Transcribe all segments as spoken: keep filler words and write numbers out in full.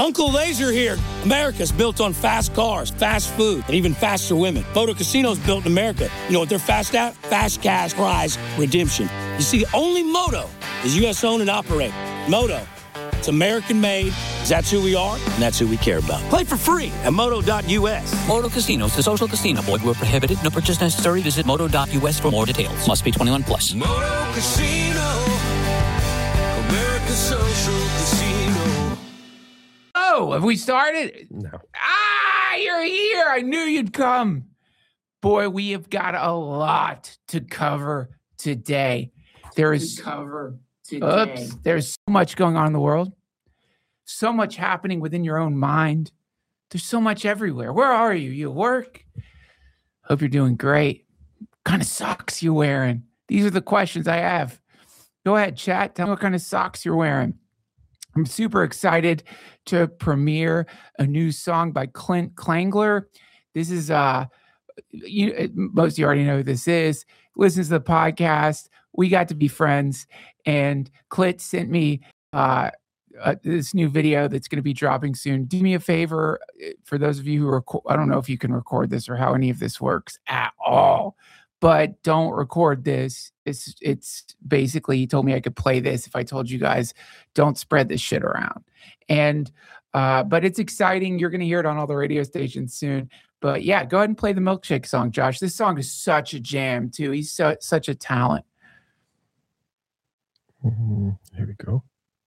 Uncle Laser here. America's built on fast cars, fast food, and even faster women. Moto Casino's built in America. You know what they're fast at? Fast cash prize redemption. You see, only Moto is U S owned and operated. Moto, it's American made. That's who we are, and that's who we care about. Play for free at moto dot U S. Moto Casinos, the social casino. Void where prohibited. No purchase necessary. Visit moto dot U S for more details. Must be twenty-one plus. Moto Casino, America's social casino. Oh, have we started? No. Ah, you're here. I knew you'd come. Boy, we have got a lot to cover today. There is cover today. Oops, there's so much going on in the world. So much happening within your own mind. There's so much everywhere. Where are you? You at work? Hope you're doing great. What kind of socks you wearing? These are the questions I have. Go ahead, chat. Tell me what kind of socks you're wearing. I'm super excited to premiere a new song by Clint Klangler. This is, uh, you, most of you already know who this is. Listens to the podcast. We got to be friends. And Clint sent me uh, uh, this new video that's going to be dropping soon. Do me a favor, for those of you who record, I don't know if you can record this or how any of this works at all, but don't record this. It's it's basically, he told me I could play this if I told you guys, don't spread this shit around. And, uh, but it's exciting. You're going to hear it on all the radio stations soon. But yeah, go ahead and play the Milkshake song, Josh. This song is such a jam too. He's so, such a talent. Mm-hmm. Here we go.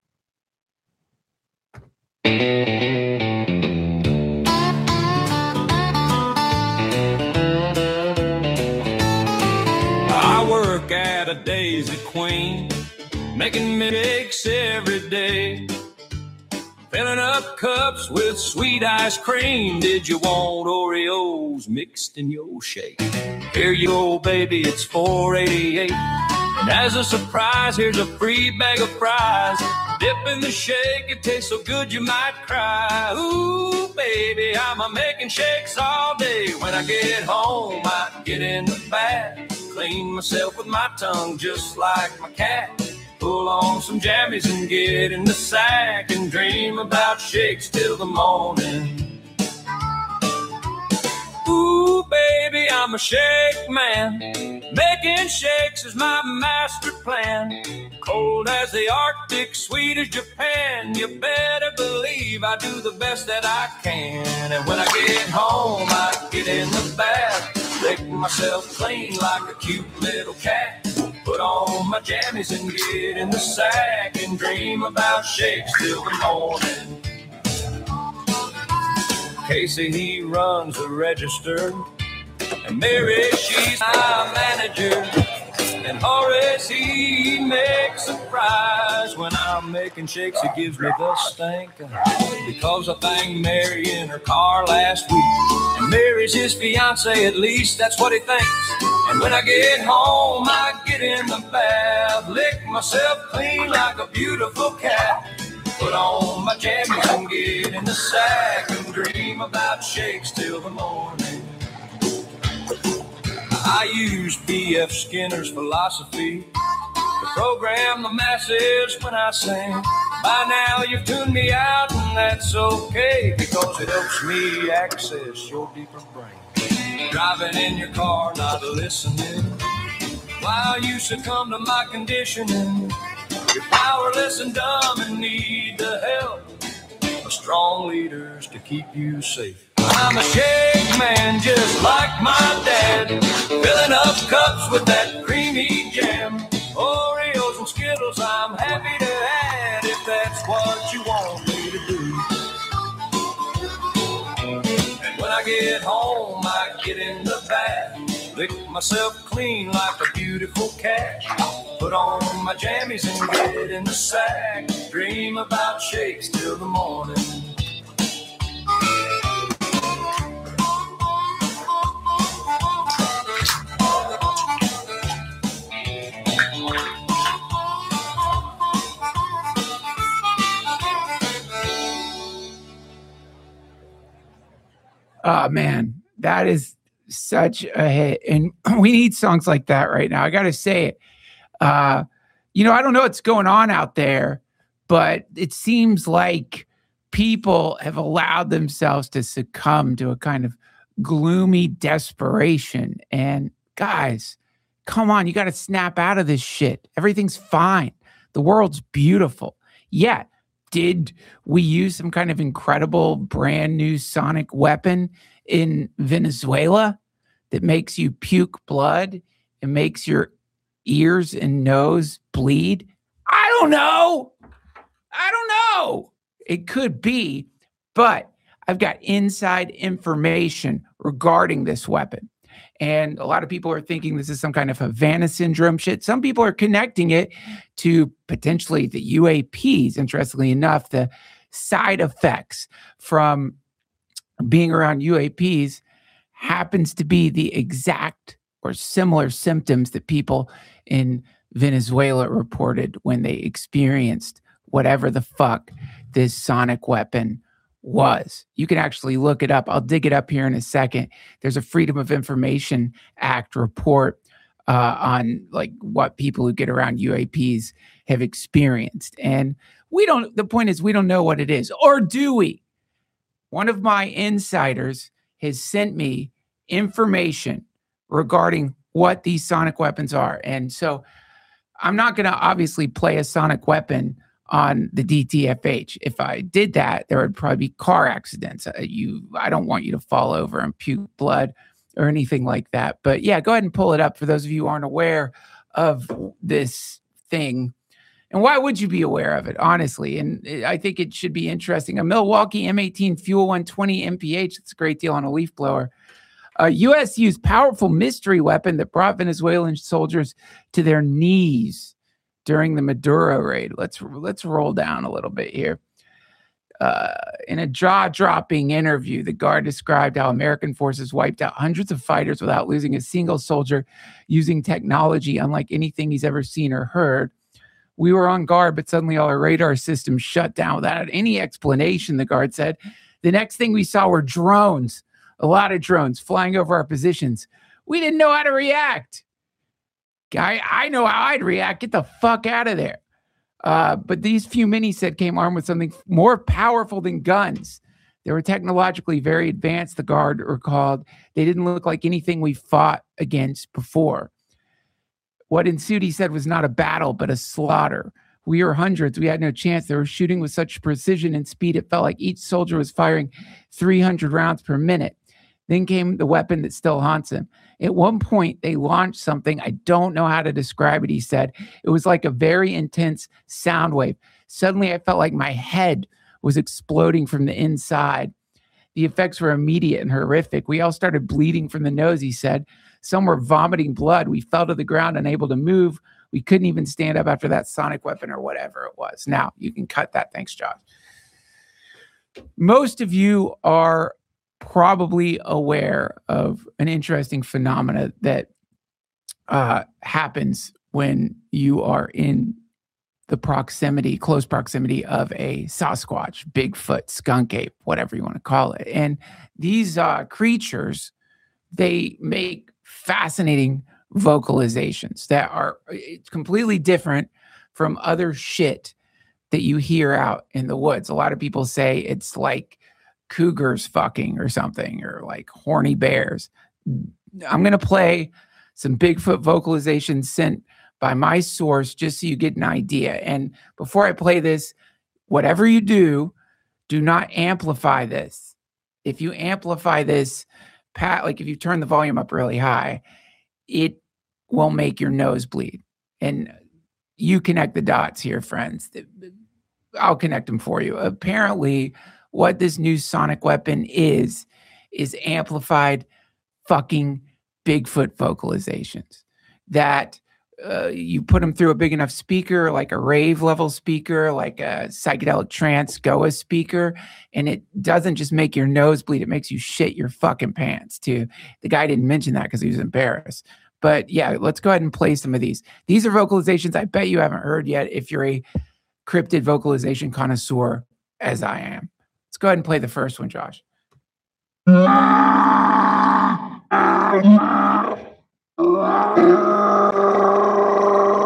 I work at a Daisy Queen, making milkshakes every day, filling up cups with sweet ice cream. Did you want Oreos mixed in your shake? Here you go, baby, it's four eighty-eight. And as a surprise, here's a free bag of fries. Dip in the shake, it tastes so good you might cry. Ooh, baby, I'm a making shakes all day. When I get home, I get in the bath, clean myself with my tongue just like my cat. Pull on some jammies and get in the sack and dream about shakes till the morning. Ooh, baby, I'm a shake man. Making shakes is my master plan. Cold as the Arctic, sweet as Japan. You better believe I do the best that I can. And when I get home, I get in the bath, lick myself clean like a cute little cat. Put on my jammies and get in the sack and dream about shakes till the morning. Casey, he runs the register, and Mary, she's my manager, and Horace, he makes a prize. When I'm making shakes, he gives me the stink, because I banged Mary in her car last week, and Mary's his fiance, at least that's what he thinks. And when I get home, I get in the bath, lick myself clean like a beautiful cat. Put on my jammies and get in the sack and dream about shakes till the morning. I use B F Skinner's philosophy to program the masses when I sing. By now you've tuned me out, and that's okay, because it helps me access your deeper brain. Driving in your car, not listening, while you succumb to my conditioning. You're powerless and dumb and need the help of strong leaders to keep you safe. I'm a shake man just like my dad, filling up cups with that creamy jam. Oreos and Skittles I'm happy to add, if that's what you want me to do. And when I get home, I get in the bath, lick myself clean like a beautiful cat. Put on my jammies and get in the sack, dream about shakes till the morning. Oh, man, that is such a hit. And we need songs like that right now. I got to say it. Uh, you know, I don't know what's going on out there, but it seems like people have allowed themselves to succumb to a kind of gloomy desperation. And guys, come on, you got to snap out of this shit. Everything's fine. The world's beautiful. Yeah. Did we use some kind of incredible brand new sonic weapon in Venezuela that makes you puke blood and makes your ears and nose bleed? I don't know. I don't know. It could be, but I've got inside information regarding this weapon. And a lot of people are thinking this is some kind of Havana syndrome shit. Some people are connecting it to potentially the U A Ps. Interestingly enough, the side effects from being around U A Ps happens to be the exact or similar symptoms that people in Venezuela reported when they experienced whatever the fuck this sonic weapon was. You can actually look it up. I'll dig it up here in a second. There's a Freedom of Information Act report uh, on like what people who get around U A Ps have experienced. And we don't, the point is we don't know what it is, or do we? One of my insiders has sent me information regarding what these sonic weapons are. And so I'm not going to obviously play a sonic weapon on the D T F H. If I did that, there would probably be car accidents. Uh, you, I don't want you to fall over and puke blood or anything like that. But yeah, go ahead and pull it up for those of you who aren't aware of this thing. And why would you be aware of it, honestly? And I think it should be interesting. A Milwaukee M eighteen Fuel one twenty M P H, that's a great deal on a leaf blower. A U S used powerful mystery weapon that brought Venezuelan soldiers to their knees during the Maduro raid. Let's let's roll down a little bit here. Uh, in a jaw-dropping interview, the Guard described how American forces wiped out hundreds of fighters without losing a single soldier, using technology unlike anything he's ever seen or heard. We were on guard, but suddenly all our radar systems shut down without any explanation, the Guard said. The next thing we saw were drones, a lot of drones flying over our positions. We didn't know how to react. Guy, I know how I'd react. Get the fuck out of there. Uh, but these few minis said came armed with something more powerful than guns. They were technologically very advanced, the Guard recalled. They didn't look like anything we fought against before. What ensued, he said, was not a battle, but a slaughter. We were hundreds. We had no chance. They were shooting with such precision and speed, it felt like each soldier was firing three hundred rounds per minute. Then came the weapon that still haunts him. At one point, they launched something. I don't know how to describe it, he said. It was like a very intense sound wave. Suddenly, I felt like my head was exploding from the inside. The effects were immediate and horrific. We all started bleeding from the nose, he said. Some were vomiting blood. We fell to the ground, unable to move. We couldn't even stand up after that sonic weapon or whatever it was. Now, you can cut that. Thanks, Josh. Most of you are probably aware of an interesting phenomena that uh, happens when you are in the proximity, close proximity of a Sasquatch, Bigfoot, skunk ape, whatever you want to call it. And these uh, creatures, they make fascinating vocalizations that are completely different from other shit that you hear out in the woods. A lot of people say it's like cougars fucking or something, or like horny bears. I'm going to play some Bigfoot vocalizations sent by my source just so you get an idea. And before I play this, whatever you do, do not amplify this. If you amplify this, Pat, like if you turn the volume up really high, it will make your nose bleed. And you connect the dots here, friends. I'll connect them for you. Apparently, what this new sonic weapon is, is amplified fucking Bigfoot vocalizations that uh, you put them through a big enough speaker, like a rave level speaker, like a psychedelic trance G O A speaker, and it doesn't just make your nose bleed, it makes you shit your fucking pants too. The guy didn't mention that because he was embarrassed. But yeah, let's go ahead and play some of these. These are vocalizations I bet you haven't heard yet if you're a cryptid vocalization connoisseur as I am. Let's go ahead and play the first one, Josh.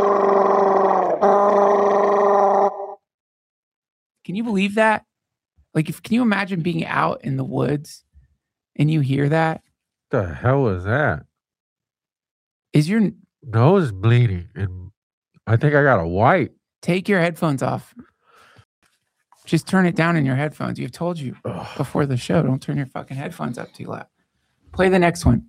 Can you believe that? Like, if can you imagine being out in the woods and you hear that? The hell is that? Is your nose bleeding? And I think I got a white. Take your headphones off. Just turn it down in your headphones. You've told you Ugh. before the show, don't turn your fucking headphones up too loud. Play the next one.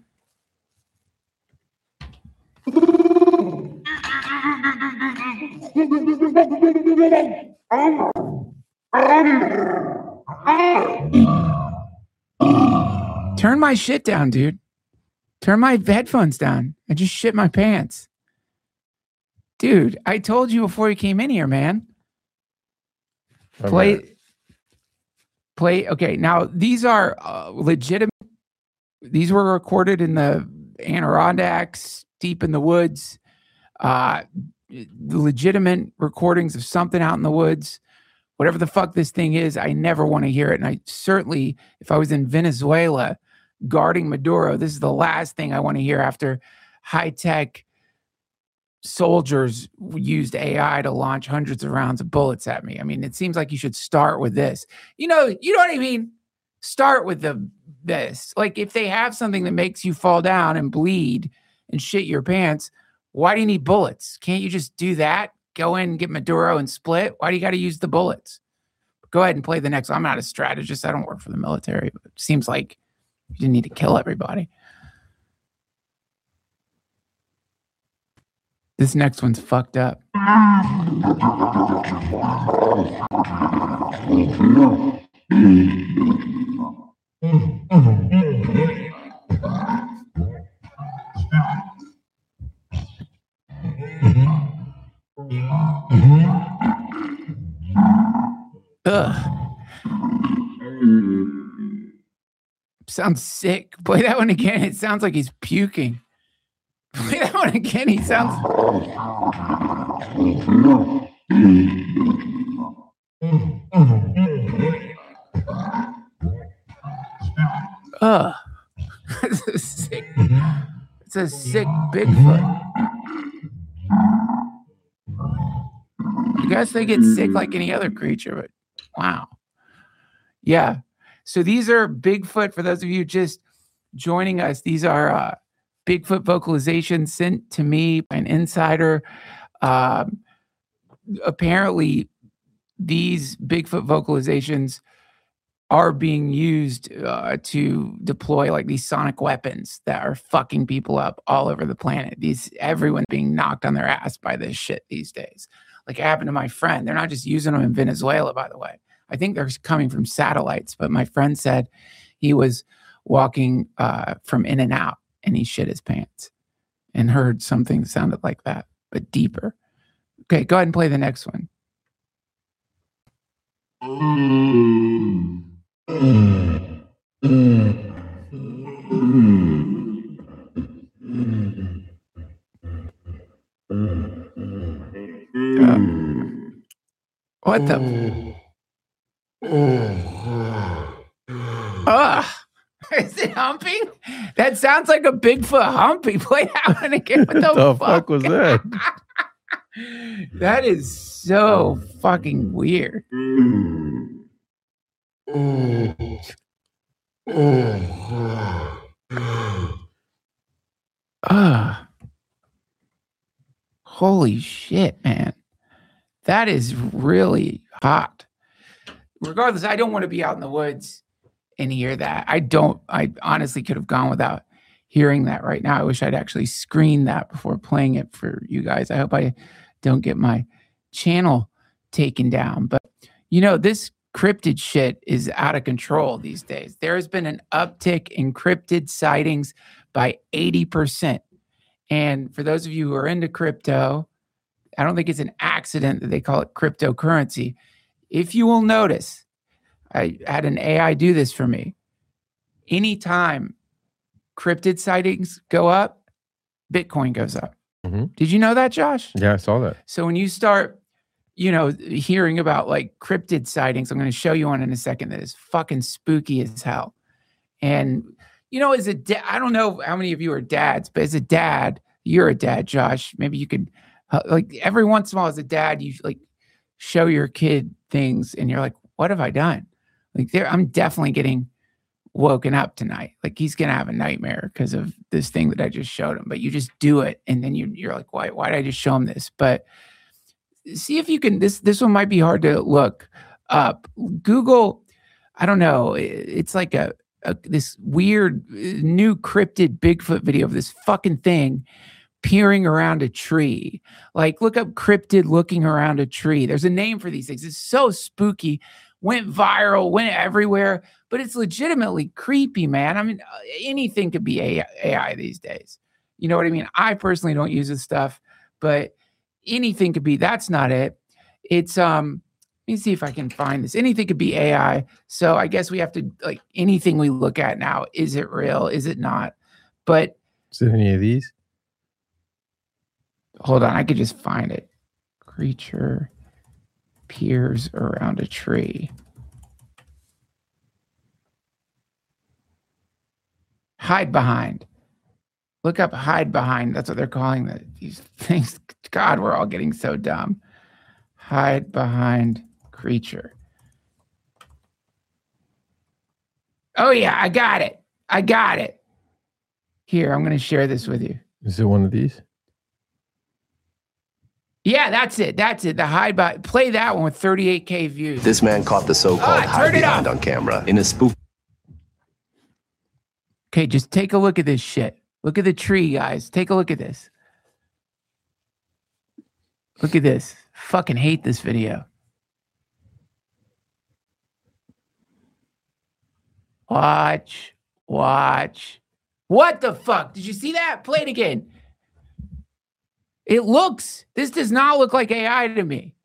Turn my shit down, dude. Turn my headphones down. I just shit my pants. Dude, I told you before you came in here, man. Okay. Play, play. Okay, now these are uh, legitimate. These were recorded in the Adirondacks, deep in the woods. Uh, the legitimate recordings of something out in the woods. Whatever the fuck this thing is, I never want to hear it. And I certainly, if I was in Venezuela guarding Maduro, this is the last thing I want to hear after high-tech soldiers used A I to launch hundreds of rounds of bullets at me. I mean, it seems like you should start with this. You know, you know what I mean? Start with the this. Like, if they have something that makes you fall down and bleed and shit your pants, why do you need bullets? Can't you just do that? Go in and get Maduro and split? Why do you got to use the bullets? Go ahead and play the next one. I'm not a strategist. I don't work for the military, but it seems like you didn't need to kill everybody. This next one's fucked up. Ugh. Sounds sick. Play that one again. It sounds like he's puking. Play that one again. He sounds. Ugh. It's a sick. It's a sick Bigfoot. I guess they get sick like any other creature, but wow. Yeah. So these are Bigfoot. For those of you just joining us, these are uh, Bigfoot vocalizations sent to me by an insider. Um, apparently, these Bigfoot vocalizations are being used uh, to deploy like these sonic weapons that are fucking people up all over the planet. These everyone's being knocked on their ass by this shit these days. Like it happened to my friend. They're not just using them in Venezuela, by the way. I think they're coming from satellites, but my friend said he was walking uh, from In and Out and he shit his pants and heard something that sounded like that, but deeper. Okay, go ahead and play the next one. Uh, what the? Ugh. Is it humping? That sounds like a Bigfoot humpy. Play that one again. What the, the fuck? fuck was that? That is so fucking weird. Ah. Holy shit, man. That is really hot. Regardless, I don't want to be out in the woods and hear that. I don't, I honestly could have gone without hearing that right now. I wish I'd actually screened that before playing it for you guys. I hope I don't get my channel taken down. But, you know, this cryptid shit is out of control these days. There has been an uptick in cryptid sightings by eighty percent. And for those of you who are into crypto, I don't think it's an accident that they call it cryptocurrency. If you will notice, I had an A I do this for me. Anytime cryptid sightings go up, Bitcoin goes up. Mm-hmm. Did you know that, Josh? Yeah, I saw that. So when you start, you know, hearing about like cryptid sightings, I'm going to show you one in a second that is fucking spooky as hell. And, you know, as a dad, I don't know how many of you are dads, but as a dad, you're a dad, Josh. Maybe you could, uh, like every once in a while as a dad, you like show your kid things and you're like, what have I done? Like there, I'm definitely getting woken up tonight. Like he's gonna have a nightmare because of this thing that I just showed him. But you just do it, and then you, you're like, why? Why did I just show him this? But see if you can. This this one might be hard to look up. Google. I don't know. It's like a, a this weird new cryptid Bigfoot video of this fucking thing peering around a tree. Like look up cryptid looking around a tree. There's a name for these things. It's so spooky. Went viral, went everywhere, but it's legitimately creepy, man. I mean, anything could be A I these days. You know what I mean? I personally don't use this stuff, but anything could be. That's not it. It's, um, let me see if I can find this. Anything could be A I. So I guess we have to, like, anything we look at now, is it real? Is it not? But is it any of these? Hold on, I could just find it. Creature peers around a tree. Hide behind. Look up hide behind. That's what they're calling the, these things. God, we're all getting so dumb. Hide behind creature. Oh, yeah, I got it. I got it. Here, I'm going to share this with you. Is it one of these? Yeah, that's it. That's it. The hide by play that one with thirty-eight K views. This man caught the so-called Ah, hide turn it behind off. on camera in a spoof. Okay, just take a look at this shit. Look at the tree, guys. Take a look at this. Look at this. Fucking hate this video. Watch. Watch. What the fuck? Did you see that? Play it again. It looks, this does not look like A I to me.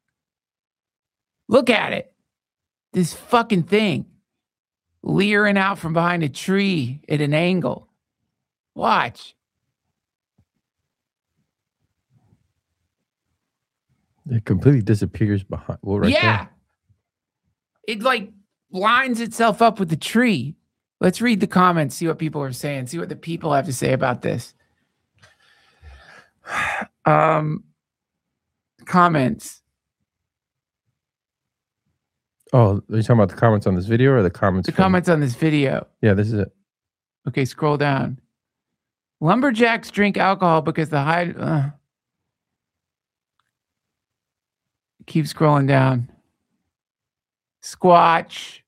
Look at it. This fucking thing. Leering out from behind a tree at an angle. Watch. It completely disappears behind. Well, right yeah. there. It like lines itself up with the tree. Let's read the comments, see what people are saying, see what the people have to say about this. Um, comments. Oh, are you talking about the comments on this video or the comments? The from... comments on this video. Yeah, this is it. Okay, scroll down. Lumberjacks drink alcohol because the hide. Uh, keep scrolling down. Squatch.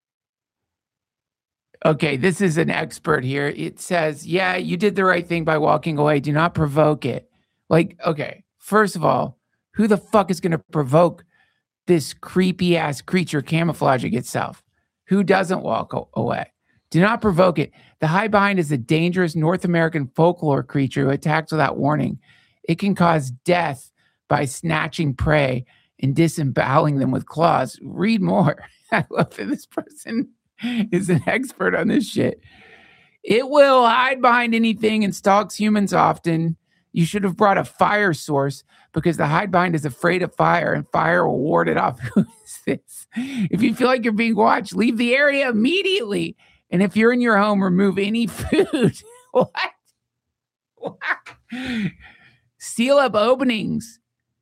Okay, this is an expert here. It says, yeah, you did the right thing by walking away. Do not provoke it. Like, okay, first of all, who the fuck is going to provoke this creepy ass creature camouflaging itself? Who doesn't walk o- away? Do not provoke it. The hide behind is a dangerous North American folklore creature who attacks without warning. It can cause death by snatching prey and disemboweling them with claws. Read more. I love that this person is an expert on this shit. It will hide behind anything and stalks humans often. You should have brought a fire source because the hide behind is afraid of fire and fire will ward it off. Who is this? If you feel like you're being watched, leave the area immediately. And if you're in your home, remove any food. What? What? Seal up openings.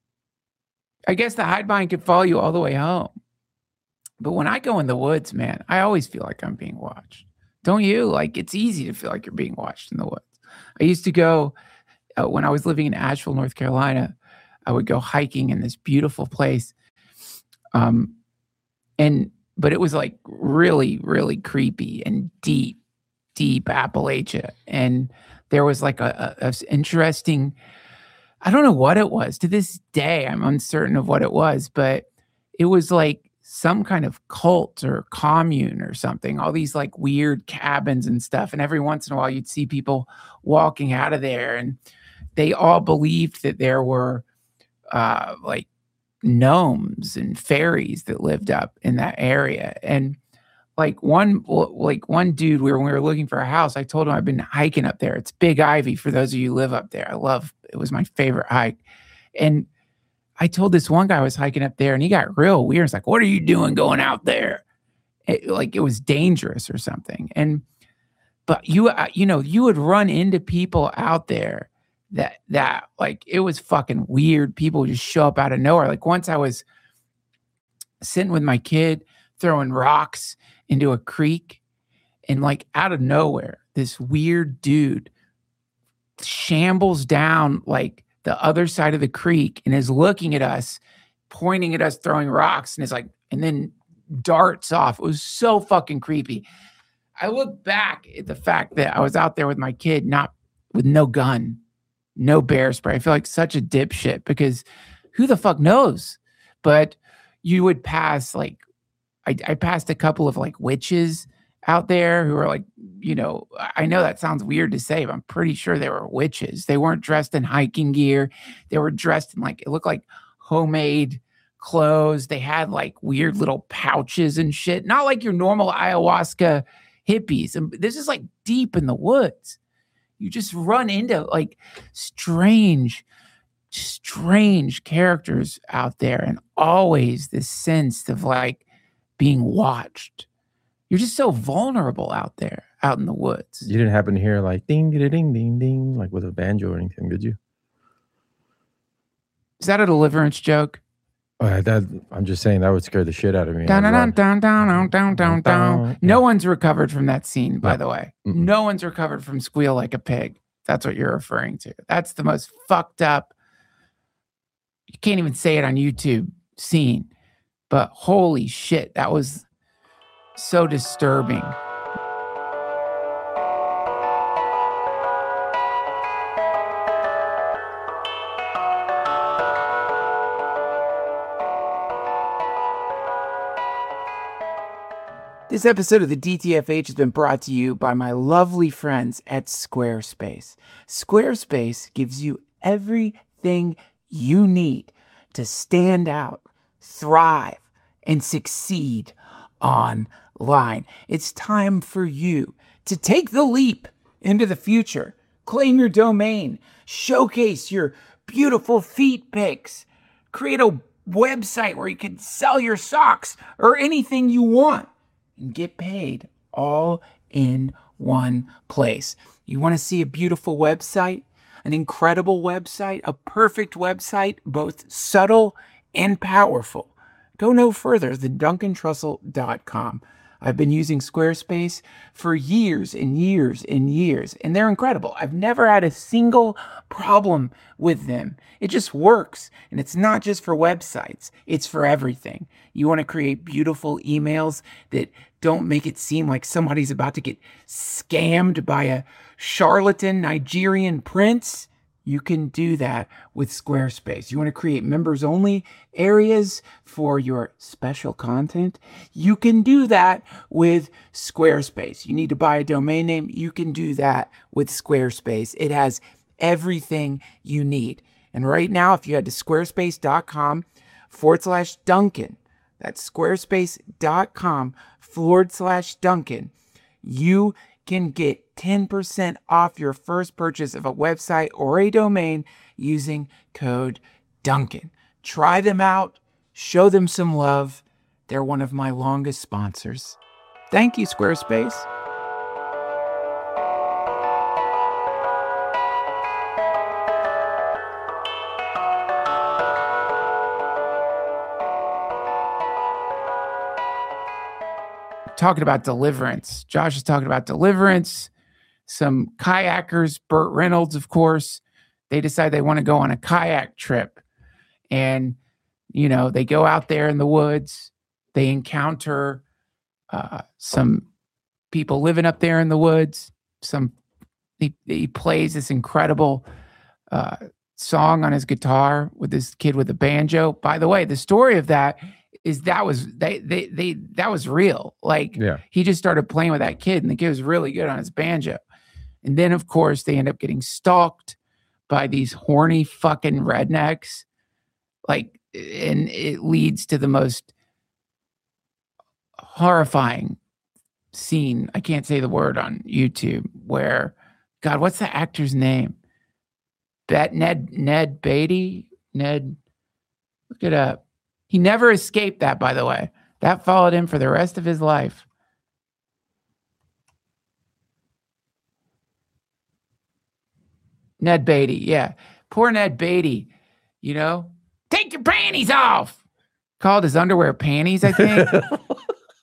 I guess the hide behind could follow you all the way home. But when I go in the woods, man, I always feel like I'm being watched. Don't you? Like, it's easy to feel like you're being watched in the woods. I used to go, uh, when I was living in Asheville, North Carolina, I would go hiking in this beautiful place. Um, and, but it was like really, really creepy and deep, deep Appalachia. And there was like a, a, a interesting, I don't know what it was. To this day, I'm uncertain of what it was, but it was like some kind of cult or commune or something, all these like weird cabins and stuff. And every once in a while you'd see people walking out of there and they all believed that there were uh, like gnomes and fairies that lived up in that area. And like one, like one dude, we were, when we were looking for a house, I told him I've been hiking up there. It's Big Ivy for those of you who live up there. I love, it was my favorite hike. And I told this one guy I was hiking up there and he got real weird. It's like, what are you doing going out there? It, like it was dangerous or something. And, but you, uh, you know, you would run into people out there that, that like, it was fucking weird. People would just show up out of nowhere. Like once I was sitting with my kid throwing rocks into a creek. And like out of nowhere, this weird dude shambles down like the other side of the creek and is looking at us, pointing at us, throwing rocks. And it's like, and then darts off. It was so fucking creepy. I look back at the fact that I was out there with my kid, not with no gun, no bear spray. I feel like such a dipshit because who the fuck knows? But you would pass like, I, I passed a couple of like witches out there who are like, you know, I know that sounds weird to say, but I'm pretty sure they were witches. They weren't dressed in hiking gear. They were dressed in like, it looked like homemade clothes. They had like weird little pouches and shit. Not like your normal ayahuasca hippies. And this is like deep in the woods. You just run into like strange, strange characters out there. And always this sense of like being watched. You're just so vulnerable out there, out in the woods. You didn't happen to hear like ding, ding, ding, ding, ding, like with a banjo or anything, did you? Is that a Deliverance joke? Uh, that I'm just saying that would scare the shit out of me. Down, down, down, down, down, down, down. No one's recovered from that scene, by the way. Mm-mm. No one's recovered from Squeal Like a Pig. That's what you're referring to. That's the most fucked up. You can't even say it on YouTube scene, but holy shit, that was so disturbing. This episode of the D T F H has been brought to you by my lovely friends at Squarespace. Squarespace gives you everything you need to stand out, thrive, and succeed online. It's time for you to take the leap into the future. Claim your domain. Showcase your beautiful feet pics. Create a website where you can sell your socks or anything you want and get paid all in one place. You want to see a beautiful website, an incredible website, a perfect website, both subtle and powerful? Go no further than duncan trussell dot com. I've been using Squarespace for years and years and years, and they're incredible. I've never had a single problem with them. It just works, and it's not just for websites. It's for everything. You want to create beautiful emails that don't make it seem like somebody's about to get scammed by a charlatan Nigerian prince? You can do that with Squarespace. You want to create members-only areas for your special content? You can do that with Squarespace. You need to buy a domain name? You can do that with Squarespace. It has everything you need. And right now, if you head to squarespace.com forward slash Duncan, that's squarespace.com forward slash Duncan, you can get ten percent off your first purchase of a website or a domain using code Duncan. Try them out. Show them some love. They're one of my longest sponsors. Thank you, Squarespace. Talking about Deliverance. Josh is talking about Deliverance. Some kayakers, Burt Reynolds, of course, they decide they want to go on a kayak trip. And, you know, they go out there in the woods. They encounter uh, some people living up there in the woods. Some he, he plays this incredible uh, song on his guitar with this kid with a banjo. By the way, the story of that is that was they they they that was real. Like Yeah. he just started playing with that kid, and the kid was really good on his banjo. And then, of course, they end up getting stalked by these horny fucking rednecks. Like, and it leads to the most horrifying scene. I can't say the word on YouTube where, God, what's the actor's name? Bet Ned Ned Beatty? Ned, look it up. He never escaped that, by the way. That followed him for the rest of his life. Ned Beatty, yeah. Poor Ned Beatty, you know. Take your panties off. Called his underwear panties, I think.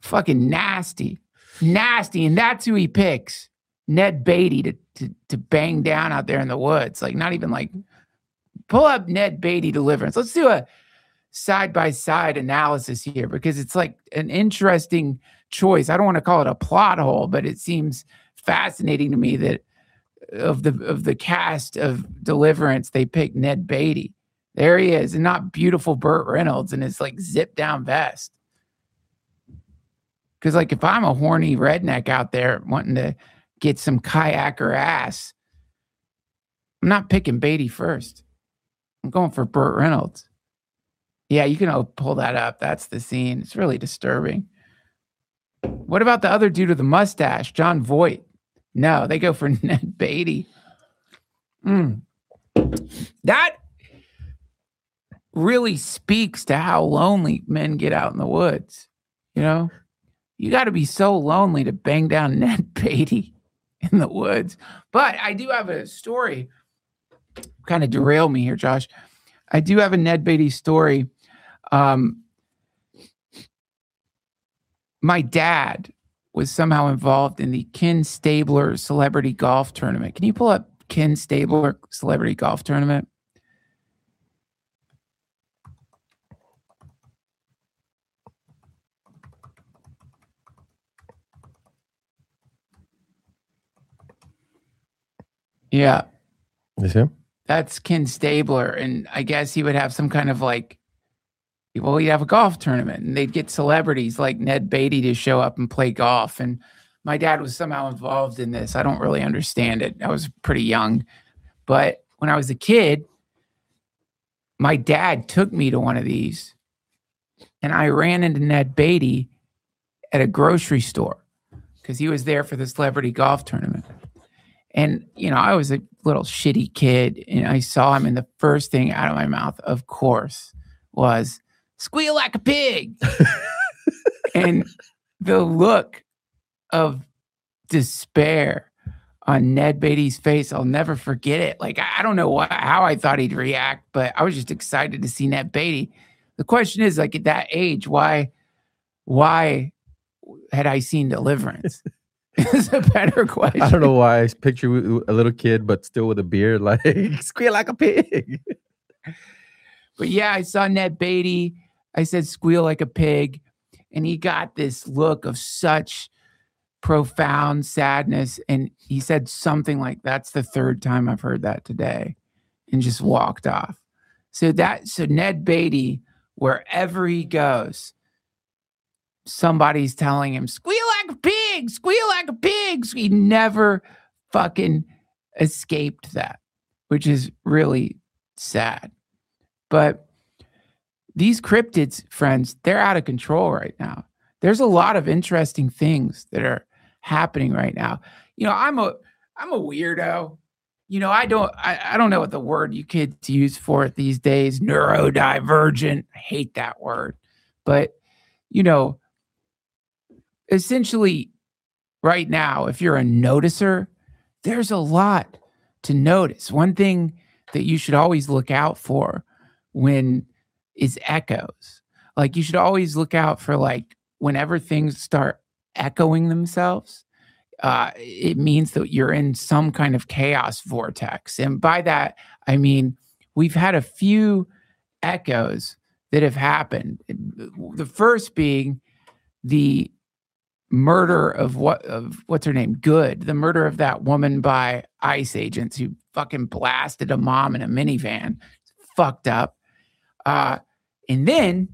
Fucking nasty. Nasty. And that's who he picks. Ned Beatty to, to, to bang down out there in the woods. Like, not even like, pull up Ned Beatty Deliverance. Let's do a side-by-side analysis here because it's like an interesting choice. I don't want to call it a plot hole, but it seems fascinating to me that of the of the cast of Deliverance, they picked Ned Beatty. There he is, and not beautiful Burt Reynolds in his like zip down vest. Because like if I'm a horny redneck out there wanting to get some kayaker ass, I'm not picking Beatty first. I'm going for Burt Reynolds. Yeah, you can pull that up. That's the scene. It's really disturbing. What about the other dude with the mustache, John Voight? No, they go for Ned Beatty. Mm. That really speaks to how lonely men get out in the woods. You know, you got to be so lonely to bang down Ned Beatty in the woods. But I do have a story. Kind of derail me here, Josh. I do have a Ned Beatty story. Um, my dad was somehow involved in the Ken Stabler Celebrity Golf Tournament. Can you pull up Ken Stabler Celebrity Golf Tournament? Yeah. Is him? That's Ken Stabler. And I guess he would have some kind of like, well, he'd have a golf tournament and they'd get celebrities like Ned Beatty to show up and play golf. And my dad was somehow involved in this. I don't really understand it. I was pretty young. But when I was a kid, my dad took me to one of these and I ran into Ned Beatty at a grocery store because he was there for the celebrity golf tournament. And, you know, I was a little shitty kid and I saw him and the first thing out of my mouth, of course, was squeal like a pig. And the look of despair on Ned Beatty's face, I'll never forget it. Like, I don't know what, how I thought he'd react, but I was just excited to see Ned Beatty. The question is, like, at that age, why, why had I seen Deliverance? It's a better question. I don't know why I picture a little kid, but still with a beard, like squeal like a pig. But yeah, I saw Ned Beatty. I said, squeal like a pig. And he got this look of such profound sadness. And he said something like, that's the third time I've heard that today, and just walked off. So that, so Ned Beatty, wherever he goes, somebody's telling him, squeal like a pig, squeal like a pig. He never fucking escaped that, which is really sad. But these cryptids, friends, they're out of control right now. There's a lot of interesting things that are happening right now. You know, I'm a I'm a weirdo. You know, I don't I, I don't know what the word you kids use for it these days. Neurodivergent. I hate that word. But, you know, essentially right now, if you're a noticer, there's a lot to notice. One thing that you should always look out for when is echoes. Like, you should always look out for, like, whenever things start echoing themselves, uh, it means that you're in some kind of chaos vortex. And by that, I mean, we've had a few echoes that have happened. The first being the murder of what of what's her name? Good. The murder of that woman by ICE agents who fucking blasted a mom in a minivan. Fucked up. Uh, and then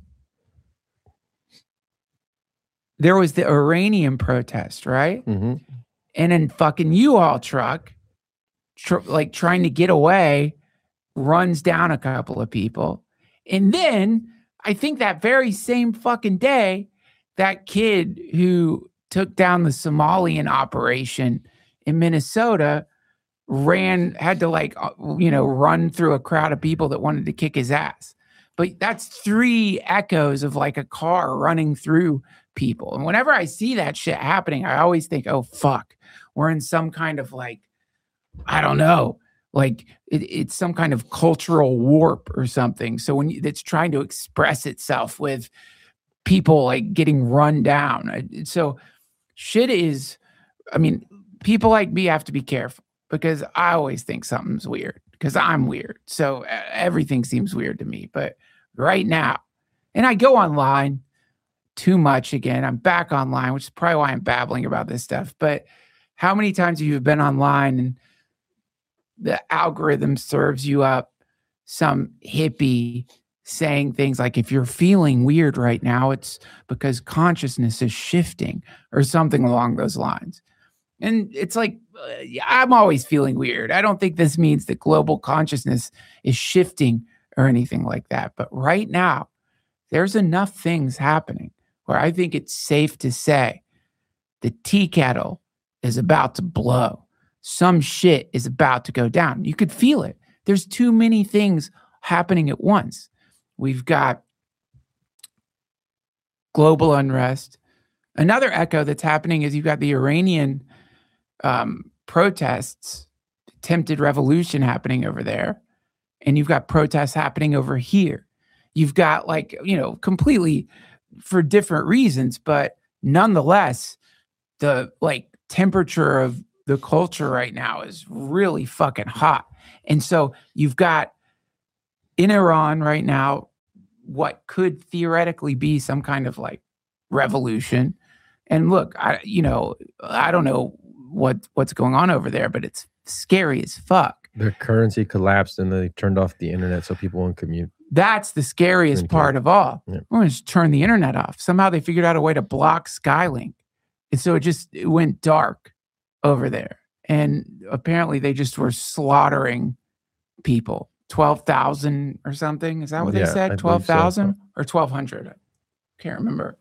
there was the uranium protest, right? Mm-hmm. And then fucking U-Haul truck, tr- like trying to get away, runs down a couple of people. And then I think that very same fucking day, that kid who took down the Somalian operation in Minnesota ran, had to like, you know, run through a crowd of people that wanted to kick his ass. But that's three echoes of like a car running through people. And whenever I see that shit happening, I always think, oh, fuck, we're in some kind of like, I don't know, like it, it's some kind of cultural warp or something. So when you, it's trying to express itself with people like getting run down. So shit is, I mean, people like me have to be careful because I always think something's weird because I'm weird. So everything seems weird to me. But right now, and I go online too much again. I'm back online, which is probably why I'm babbling about this stuff. But how many times have you been online and the algorithm serves you up some hippie saying things like, if you're feeling weird right now, it's because consciousness is shifting or something along those lines. And it's like, uh, I'm always feeling weird. I don't think this means that global consciousness is shifting or anything like that. But right now, there's enough things happening where I think it's safe to say the tea kettle is about to blow. Some shit is about to go down. You could feel it. There's too many things happening at once. We've got global unrest. Another echo that's happening is you've got the Iranian um, protests, attempted revolution happening over there. And you've got protests happening over here. You've got like, you know, completely for different reasons, but nonetheless, the like temperature of the culture right now is really fucking hot. And so you've got in Iran right now, what could theoretically be some kind of like revolution. And look, I, you know, I don't know what what's going on over there, but it's scary as fuck. Their currency collapsed and they turned off the internet so people won't commute. That's the scariest Okay. part of all. Yeah. We're going to just turn the internet off. Somehow they figured out a way to block Skylink. And so it just it went dark over there. And apparently they just were slaughtering people. twelve thousand or something. Is that what Yeah, they I said? believe so. twelve thousand or twelve hundred? I can't remember.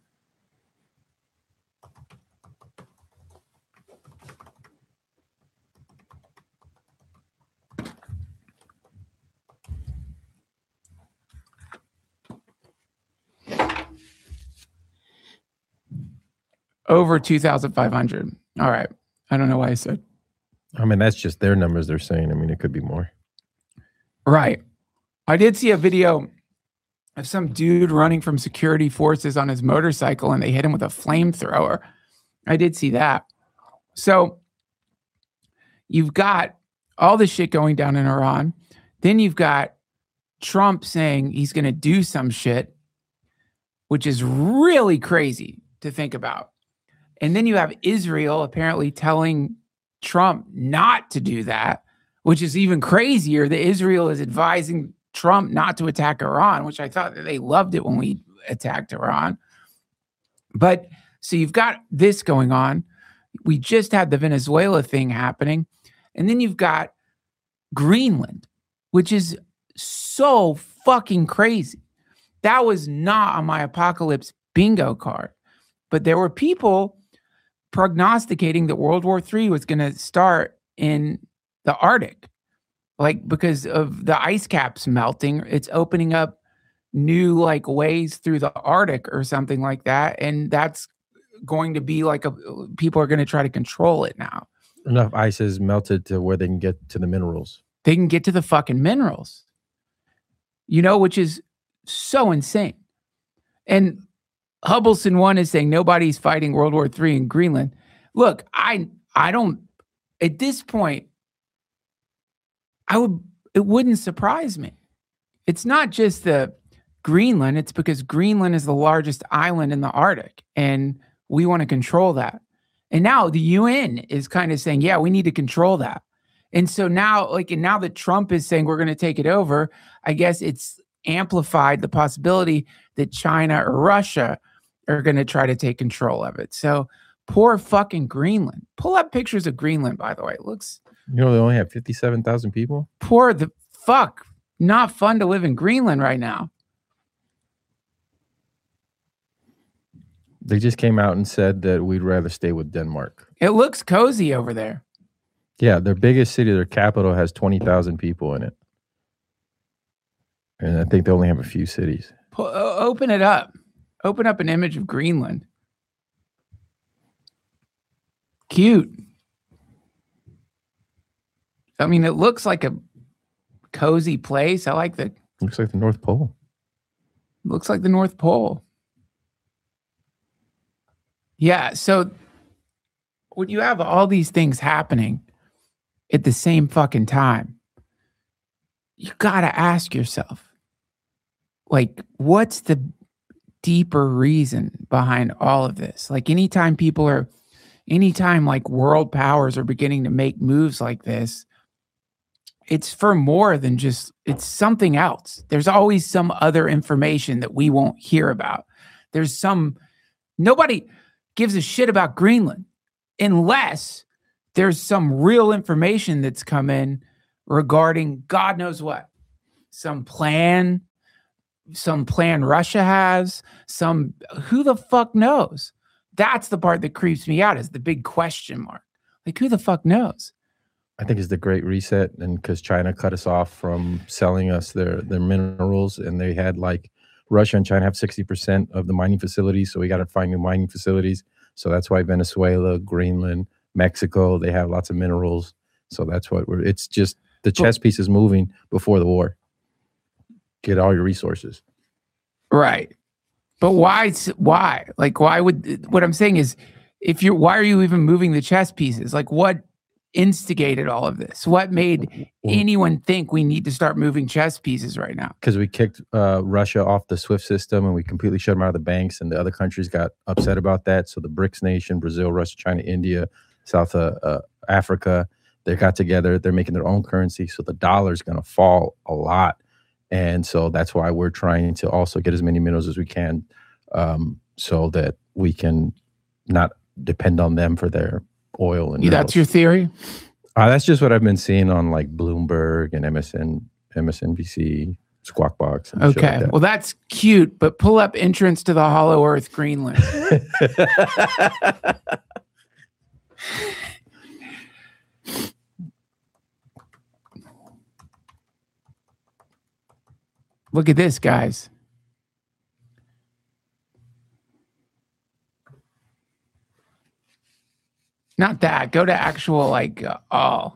Over two thousand five hundred. All right. I don't know why I said. I mean, that's just their numbers they're saying. I mean, it could be more. Right. I did see a video of some dude running from security forces on his motorcycle and they hit him with a flamethrower. I did see that. So you've got all this shit going down in Iran. Then you've got Trump saying he's going to do some shit, which is really crazy to think about. And then you have Israel apparently telling Trump not to do that, which is even crazier that Israel is advising Trump not to attack Iran, which I thought that they loved it when we attacked Iran. But so you've got this going on. We just had the Venezuela thing happening. And then you've got Greenland, which is so fucking crazy. That was not on my apocalypse bingo card. But there were people prognosticating that World War Three was going to start in the Arctic. Like, because of the ice caps melting, it's opening up new, like, ways through the Arctic or something like that. And that's going to be like, a people are going to try to control it now. Enough ice has melted to where they can get to the minerals. They can get to the fucking minerals, you know, which is so insane. And Hubbleson one is saying nobody's fighting World War Three in Greenland. Look, I I don't, at this point, I would, it wouldn't surprise me. It's not just the Greenland, it's because Greenland is the largest island in the Arctic and we want to control that. And now the U N is kind of saying, yeah, we need to control that. And so now, like, and now that Trump is saying we're going to take it over, I guess it's amplified the possibility that China or Russia are going to try to take control of it. So poor fucking Greenland. Pull up pictures of Greenland, by the way. It looks... You know, they only have fifty-seven thousand people. Poor the fuck. Not fun to live in Greenland right now. They just came out and said that we'd rather stay with Denmark. It looks cozy over there. Yeah, their biggest city, their capital, has twenty thousand people in it. And I think they only have a few cities. Pull, open it up. Open up an image of Greenland. Cute. I mean, it looks like a cozy place. I like the... Looks like the North Pole. Looks like the North Pole. Yeah. So when you have all these things happening at the same fucking time, you got to ask yourself, like, what's the deeper reason behind all of this? Like, anytime people are, anytime like world powers are beginning to make moves like this, it's for more than just, it's something else. There's always some other information that we won't hear about. There's some, nobody gives a shit about Greenland unless there's some real information that's come in regarding God knows what. Some plan, some plan Russia has, some, who the fuck knows? That's the part that creeps me out, is the big question mark. Like, who the fuck knows? I think it's the Great Reset, and because China cut us off from selling us their their minerals, and they had like Russia and China have sixty percent of the mining facilities, so we got to find new mining facilities. So that's why Venezuela, Greenland, Mexico, they have lots of minerals. So that's what we're. It's just the chess piece is moving before the war. Get all your resources. Right, but why? Why? Like, why would? What I'm saying is, if you're, why are you even moving the chess pieces? Like, what instigated all of this? What made anyone think we need to start moving chess pieces right now? Because we kicked uh, Russia off the SWIFT system and we completely shut them out of the banks, and the other countries got upset about that. So the BRICS nation, Brazil, Russia, China, India, South uh, uh, Africa, they got together. They're making their own currency. So the dollar is going to fall a lot. And so that's why we're trying to also get as many minerals as we can, um, so that we can not depend on them for their oil and yeah, that's your theory? Uh, that's just what I've been seeing on like Bloomberg and M S N, M S N B C, Squawk Box. And okay, like that. Well, that's cute, but pull up entrance to the Hollow Earth, Greenland. Look at this, guys. Not that. Go to actual, like, uh, oh.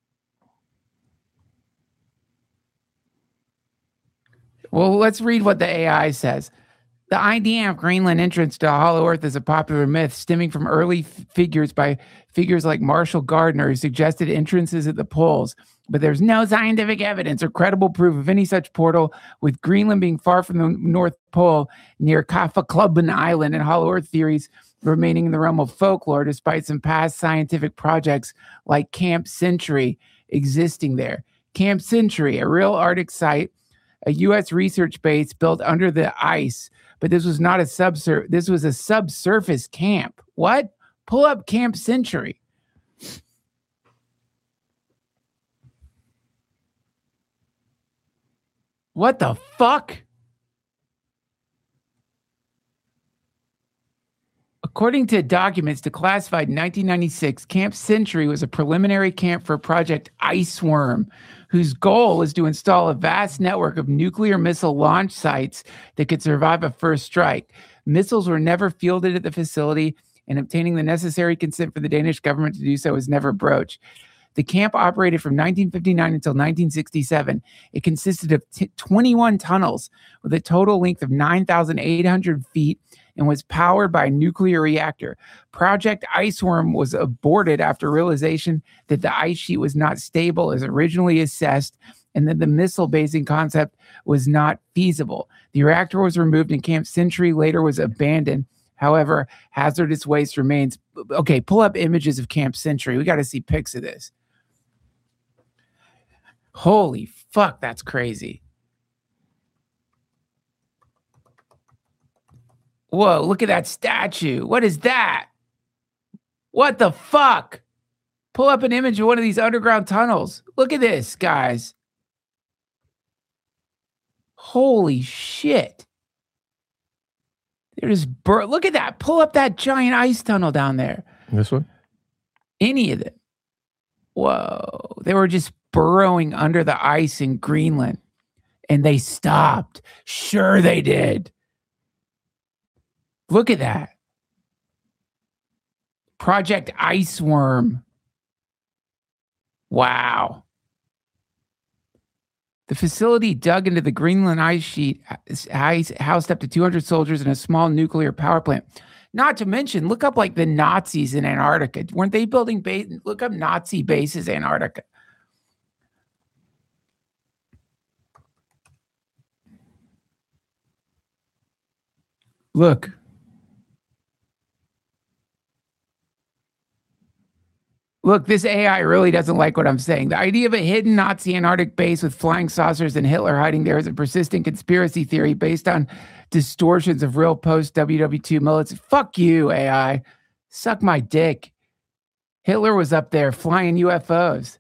Well, let's read what the A I says. The idea of Greenland entrance to Hollow Earth is a popular myth stemming from early f- figures by figures like Marshall Gardner, who suggested entrances at the poles. But there's no scientific evidence or credible proof of any such portal, with Greenland being far from the North Pole near Kafaklubben Island, and Hollow Earth theories remaining in the realm of folklore, despite some past scientific projects like Camp Century existing there. Camp Century, a real Arctic site, a U S research base built under the ice, but this was not a subsur- this was a subsurface camp. What? Pull up Camp Century. What the fuck? According to documents declassified in nineteen ninety-six, Camp Century was a preliminary camp for Project Iceworm, whose goal was to install a vast network of nuclear missile launch sites that could survive a first strike. Missiles were never fielded at the facility, and obtaining the necessary consent for the Danish government to do so was never broached. The camp operated from nineteen fifty-nine until nineteen sixty-seven. It consisted of t- twenty-one tunnels with a total length of nine thousand eight hundred feet and was powered by a nuclear reactor. Project Iceworm was aborted after realization that the ice sheet was not stable as originally assessed, and that the missile basing concept was not feasible. The reactor was removed and Camp Century later was abandoned. However, hazardous waste remains. Okay, pull up images of Camp Century. We got to see pics of this. Holy fuck, that's crazy. Whoa, look at that statue. What is that? What the fuck? Pull up an image of one of these underground tunnels. Look at this, guys. Holy shit. There's bur- Look at that. Pull up that giant ice tunnel down there. This one? Any of them. Whoa. They were just burrowing under the ice in Greenland. And they stopped. Sure they did. Look at that. Project Iceworm. Wow. The facility dug into the Greenland ice sheet, housed up to two hundred soldiers in a small nuclear power plant. Not to mention, look up like the Nazis in Antarctica. Weren't they building base? Look up Nazi bases in Antarctica. Look. Look, this A I really doesn't like what I'm saying. The idea of a hidden Nazi Antarctic base with flying saucers and Hitler hiding there is a persistent conspiracy theory based on distortions of real post-W W two military. Fuck you, A I. Suck my dick. Hitler was up there flying U F Os.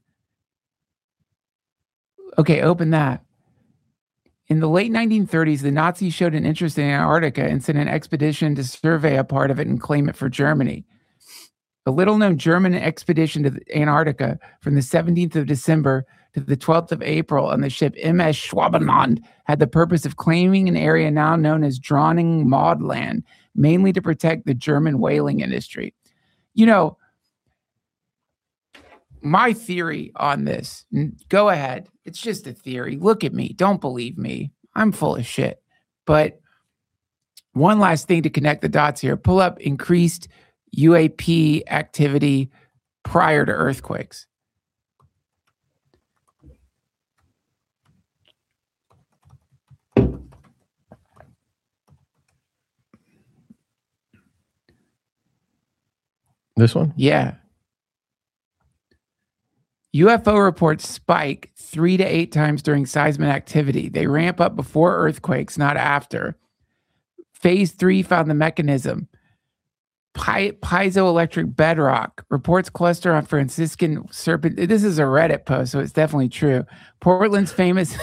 Okay, open that. In the late nineteen thirties, the Nazis showed an interest in Antarctica and sent an expedition to survey a part of it and claim it for Germany. A little-known German expedition to Antarctica from the seventeenth of December to the twelfth of April on the ship M S Schwabenland had the purpose of claiming an area now known as Dronning Maudland, mainly to protect the German whaling industry. You know, my theory on this, go ahead. It's just a theory. Look at me. Don't believe me. I'm full of shit. But one last thing to connect the dots here. Pull up increased U A P activity prior to earthquakes. This one? Yeah. U F O reports spike three to eight times during seismic activity. They ramp up before earthquakes, not after. Phase three found the mechanism. Pi- piezoelectric bedrock. Reports cluster on Franciscan serpent. This is a Reddit post, so it's definitely true. Portland's famous.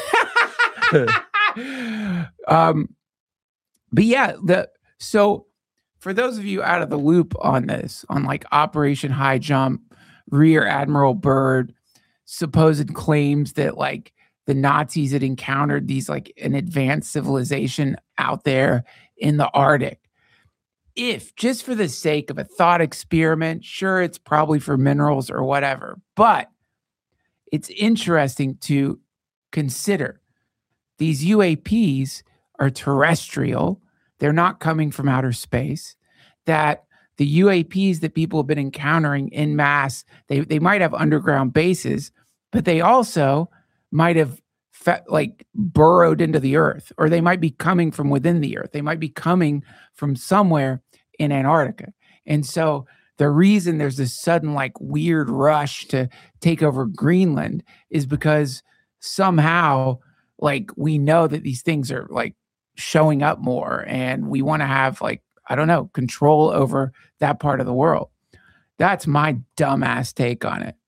um, but yeah, the so for those of you out of the loop on this, on like Operation High Jump, Rear Admiral Byrd, supposed claims that like the Nazis had encountered these like an advanced civilization out there in the Arctic. If, just for the sake of a thought experiment, sure, it's probably for minerals or whatever, but it's interesting to consider these U A Ps are terrestrial. They're not coming from outer space. That the U A Ps that people have been encountering en masse, they, they might have underground bases, but they also might have fe- like burrowed into the earth, or they might be coming from within the earth. They might be coming from somewhere in Antarctica. And so the reason there's this sudden like weird rush to take over Greenland is because somehow like we know that these things are like showing up more, and we want to have like, I don't know, control over that part of the world. That's my dumbass take on it.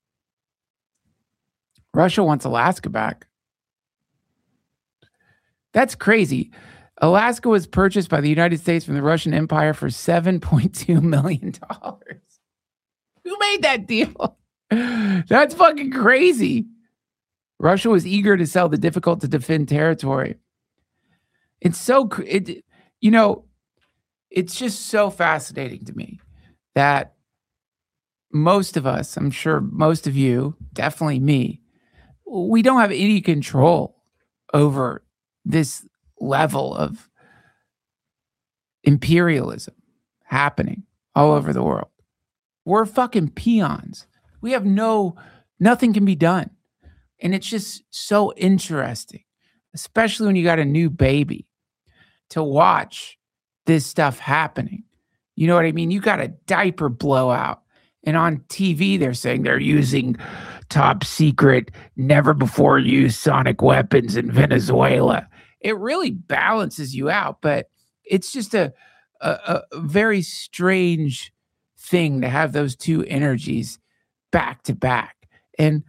Russia wants Alaska back. That's crazy. Alaska was purchased by the United States from the Russian Empire for seven point two million dollars. Who made that deal? That's fucking crazy. Russia was eager to sell the difficult to defend territory. It's so, it, you know, it's just so fascinating to me that most of us, I'm sure most of you, definitely me, we don't have any control over this level of imperialism happening all over the world. We're fucking peons. We have no, nothing can be done. And it's just so interesting, especially when you got a new baby, to watch this stuff happening. You know what I mean? You got a diaper blowout, and on T V, they're saying they're using top secret, never before used sonic weapons in Venezuela. It really balances you out, but it's just a, a, a very strange thing to have those two energies back to back. And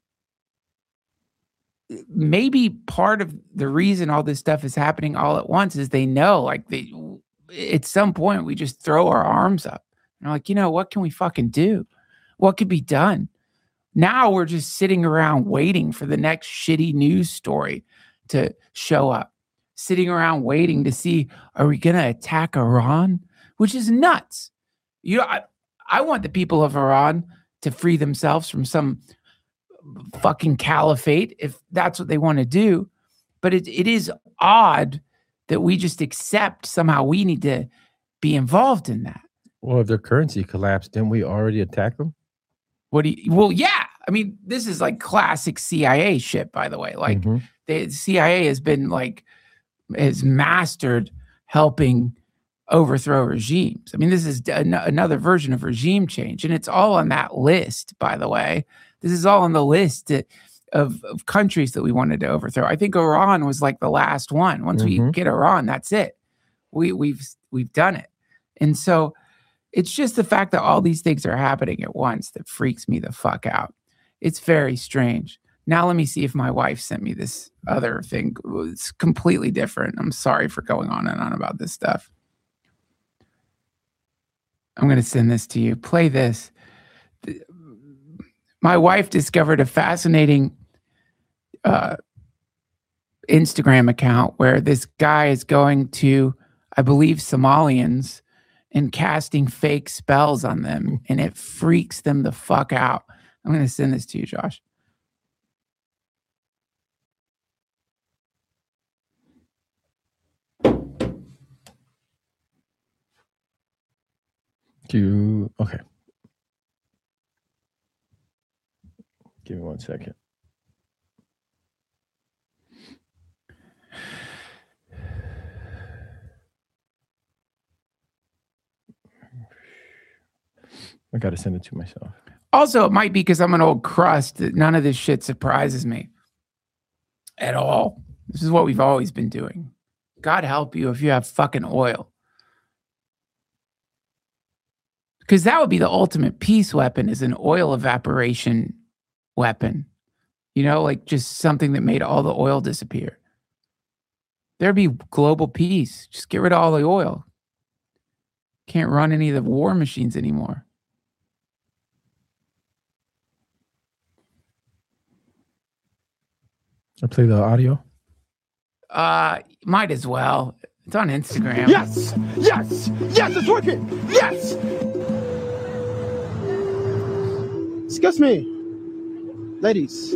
maybe part of the reason all this stuff is happening all at once is they know, like, they, at some point we just throw our arms up and like, you know, what can we fucking do? What could be done? Now we're just sitting around waiting for the next shitty news story to show up, sitting around waiting to see, are we going to attack Iran? Which is nuts. You know, I, I want the people of Iran to free themselves from some fucking caliphate if that's what they want to do. But it, it is odd that we just accept somehow we need to be involved in that. Well, if their currency collapsed, didn't we already attack them? What do you, well, yeah. I mean, this is like classic C I A shit, by the way. Like Mhm. the C I A has been like, has mastered helping overthrow regimes. I mean, this is an- another version of regime change, and it's all on that list, by the way. This is all on the list that, of, of countries that we wanted to overthrow. I think Iran was like the last one. Once we Mhm. get Iran, that's it. We, we've we've done it. And so it's just the fact that all these things are happening at once that freaks me the fuck out. It's very strange. Now let me see if my wife sent me this other thing. It's completely different. I'm sorry for going on and on about this stuff. I'm going to send this to you. Play this. My wife discovered a fascinating uh, Instagram account where this guy is going to, I believe, Somalians and casting fake spells on them, and it freaks them the fuck out. I'm going to send this to you, Josh. You okay? Give me one second. I gotta send it to myself. Also, it might be because I'm an old crust that none of this shit surprises me at all. This is what we've always been doing. God help you if you have fucking oil. Because that would be the ultimate peace weapon, is an oil evaporation weapon. You know, like just something that made all the oil disappear. There'd be global peace. Just get rid of all the oil. Can't run any of the war machines anymore. I'll play the audio. Uh, might as well. It's on Instagram. Yes! Yes! Yes, it's working! Yes! Excuse me. Ladies.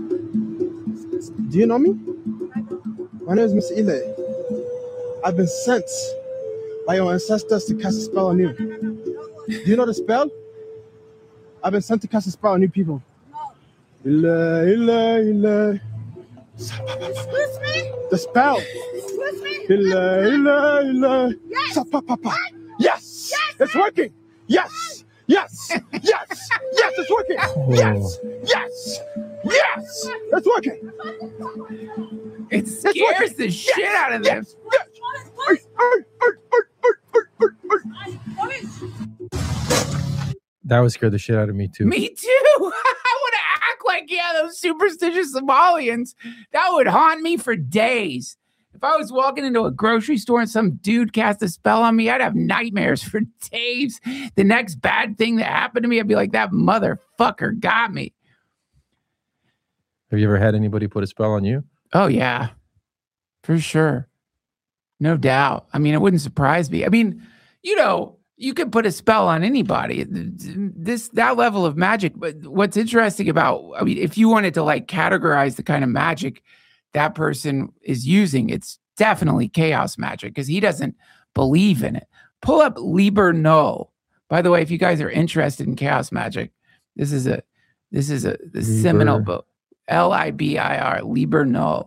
Do you know me? My name is Mister Ile. I've been sent by your ancestors to cast a spell on you. Do you know the spell? I've been sent to cast a spell on you people. Ile, Ile, Ile. Excuse me? The spell. Excuse me? Ile, Ile, Ile. Yes. Sa-pa-pa-pa. Yes. Yes. It's working. Yes. Yes. Yes. Yes, it's working. Yes. Yes. Yes. It's working. It It's scares working. the shit out of them. Yes. Yes. Ay, ay, ay, ay, ay, ay, ay, ay. That would scare the shit out of me too. Me too. I want to act like, yeah, those superstitious Somalians. That would haunt me for days. If I was walking into a grocery store and some dude cast a spell on me, I'd have nightmares for days. The next bad thing that happened to me, I'd be like, that motherfucker got me. Have you ever had anybody put a spell on you? Oh, yeah, for sure. No doubt. I mean, it wouldn't surprise me. I mean, you know, you could put a spell on anybody. This, that level of magic. But what's interesting about, I mean, if you wanted to like categorize the kind of magic that person is using, it's definitely chaos magic because he doesn't believe in it. Pull up Liber Null. By the way, if you guys are interested in chaos magic, this is a, this is a the seminal book. L I B I R, Liber Null.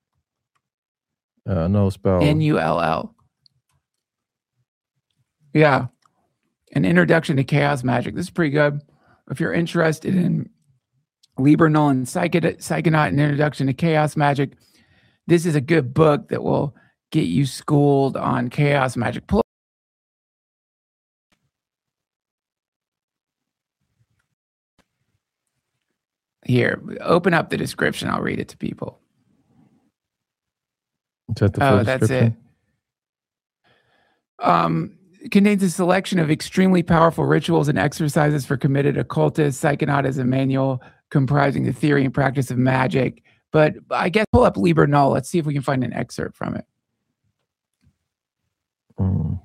Uh, no spell. N U L L. Yeah. An introduction to chaos magic. This is pretty good. If you're interested in Liber Null and Psychonaut, Psychonaut, an introduction to chaos magic, this is a good book that will get you schooled on chaos magic. Pull Here, open up the description. I'll read it to people. Is that the full Oh, that's it. description? Um, it contains a selection of extremely powerful rituals and exercises for committed occultists. Psychonaut is a manual comprising the theory and practice of magic. But I guess pull up Liber Null. Let's see if we can find an excerpt from it. Mm.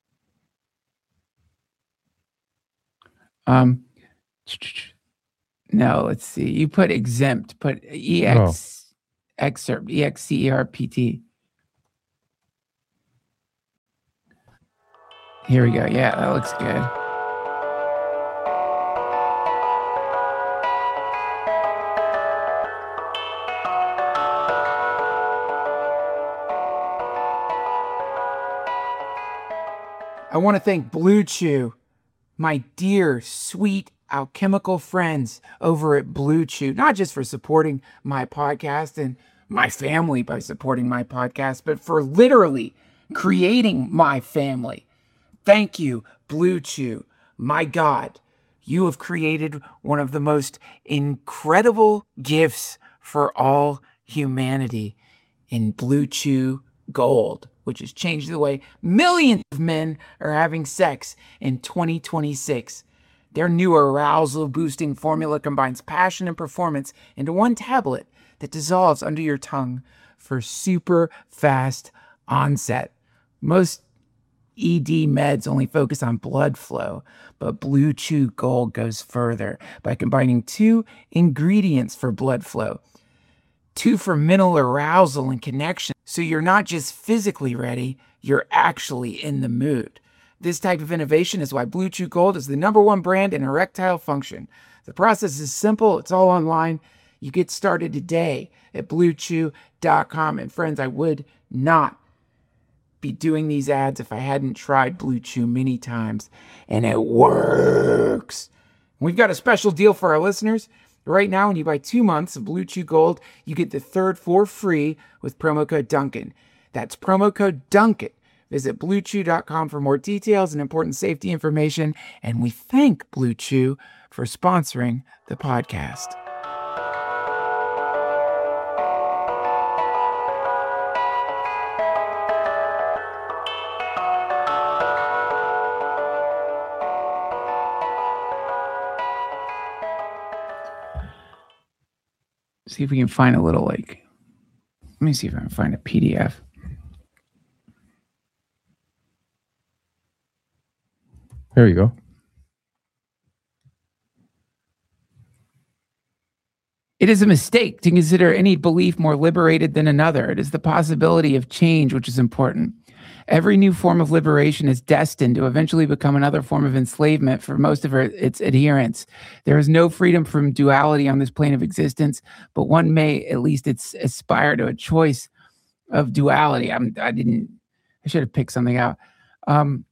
Um, No, let's see. You put exempt. Put E X Oh. excerpt. E X C E R P T. Here we go. Yeah, that looks good. I want to thank Blue Chew, my dear, sweet, alchemical friends over at Blue Chew, not just for supporting my podcast and my family by supporting my podcast, but for literally creating my family. Thank you, Blue Chew. My God, you have created one of the most incredible gifts for all humanity in Blue Chew Gold, which has changed the way millions of men are having sex in twenty twenty-six. Their new arousal-boosting formula combines passion and performance into one tablet that dissolves under your tongue for super fast onset. Most E D meds only focus on blood flow, but Blue Chew Gold goes further by combining two ingredients for blood flow, two for mental arousal and connection, so you're not just physically ready, you're actually in the mood. This type of innovation is why Blue Chew Gold is the number one brand in erectile function. The process is simple, it's all online. You get started today at blue chew dot com. And friends, I would not be doing these ads if I hadn't tried Blue Chew many times, and it works. We've got a special deal for our listeners. Right now, when you buy two months of Blue Chew Gold, you get the third for free with promo code Duncan. That's promo code Duncan. Visit blue chew dot com for more details and important safety information. And we thank Blue Chew for sponsoring the podcast. See if we can find a little, like, let me see if I can find a P D F. There you go. It is a mistake to consider any belief more liberated than another. It is the possibility of change which is important. Every new form of liberation is destined to eventually become another form of enslavement for most of its adherents. There is no freedom from duality on this plane of existence, but one may at least it's aspire to a choice of duality. I'm, I didn't, I should have picked something out. Um,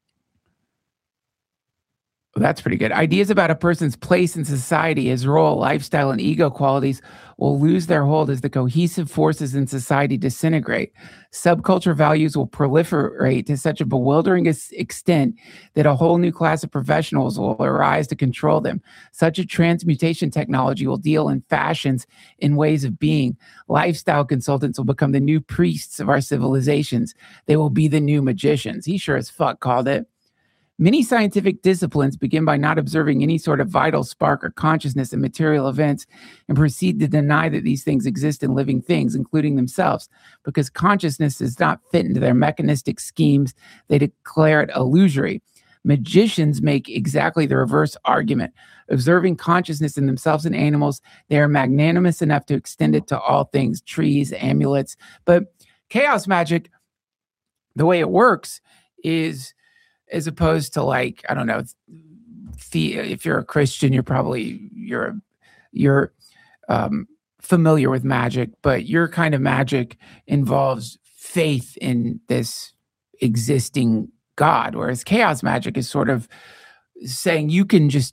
well, that's pretty good. Ideas about a person's place in society, his role, lifestyle, and ego qualities will lose their hold as the cohesive forces in society disintegrate. Subculture values will proliferate to such a bewildering extent that a whole new class of professionals will arise to control them. Such a transmutation technology will deal in fashions, in ways of being. Lifestyle consultants will become the new priests of our civilizations. They will be the new magicians. He sure as fuck called it. Many scientific disciplines begin by not observing any sort of vital spark or consciousness in material events and proceed to deny that these things exist in living things, including themselves. Because consciousness does not fit into their mechanistic schemes, they declare it illusory. Magicians make exactly the reverse argument. Observing consciousness in themselves and animals, they are magnanimous enough to extend it to all things, trees, amulets. But chaos magic, the way it works is, as opposed to, like, I don't know, the, if you're a Christian, you're probably, you're, you're um, familiar with magic, but your kind of magic involves faith in this existing God, whereas chaos magic is sort of saying you can just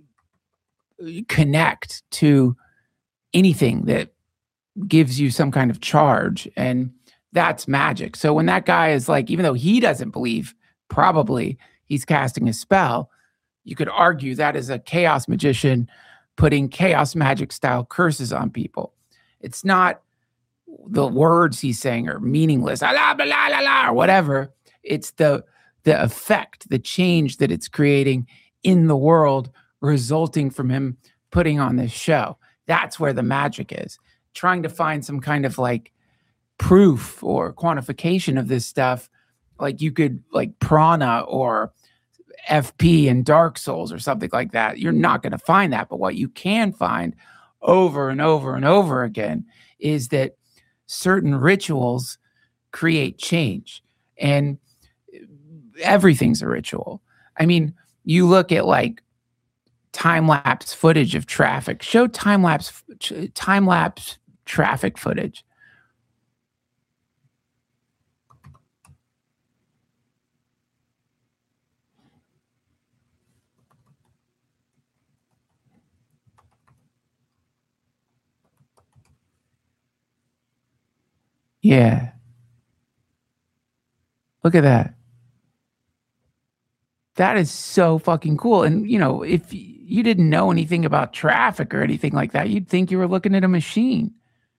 connect to anything that gives you some kind of charge, and that's magic. So when that guy is like, even though he doesn't believe, probably he's casting a spell, you could argue that is a chaos magician putting chaos magic style curses on people. It's not the words he's saying are meaningless, ah, la, blah, la, la, la, or whatever. It's the the effect, the change that it's creating in the world, resulting from him putting on this show. That's where the magic is. Trying to find some kind of like proof or quantification of this stuff, like you could, like prana or F P and Dark Souls or something like that. You're not going to find that. But what you can find over and over and over again is that certain rituals create change, and everything's a ritual. I mean, you look at like time-lapse footage of traffic. Show time-lapse time-lapse traffic footage. Yeah. Look at that. That is so fucking cool. And, you know, if you didn't know anything about traffic or anything like that, you'd think you were looking at a machine.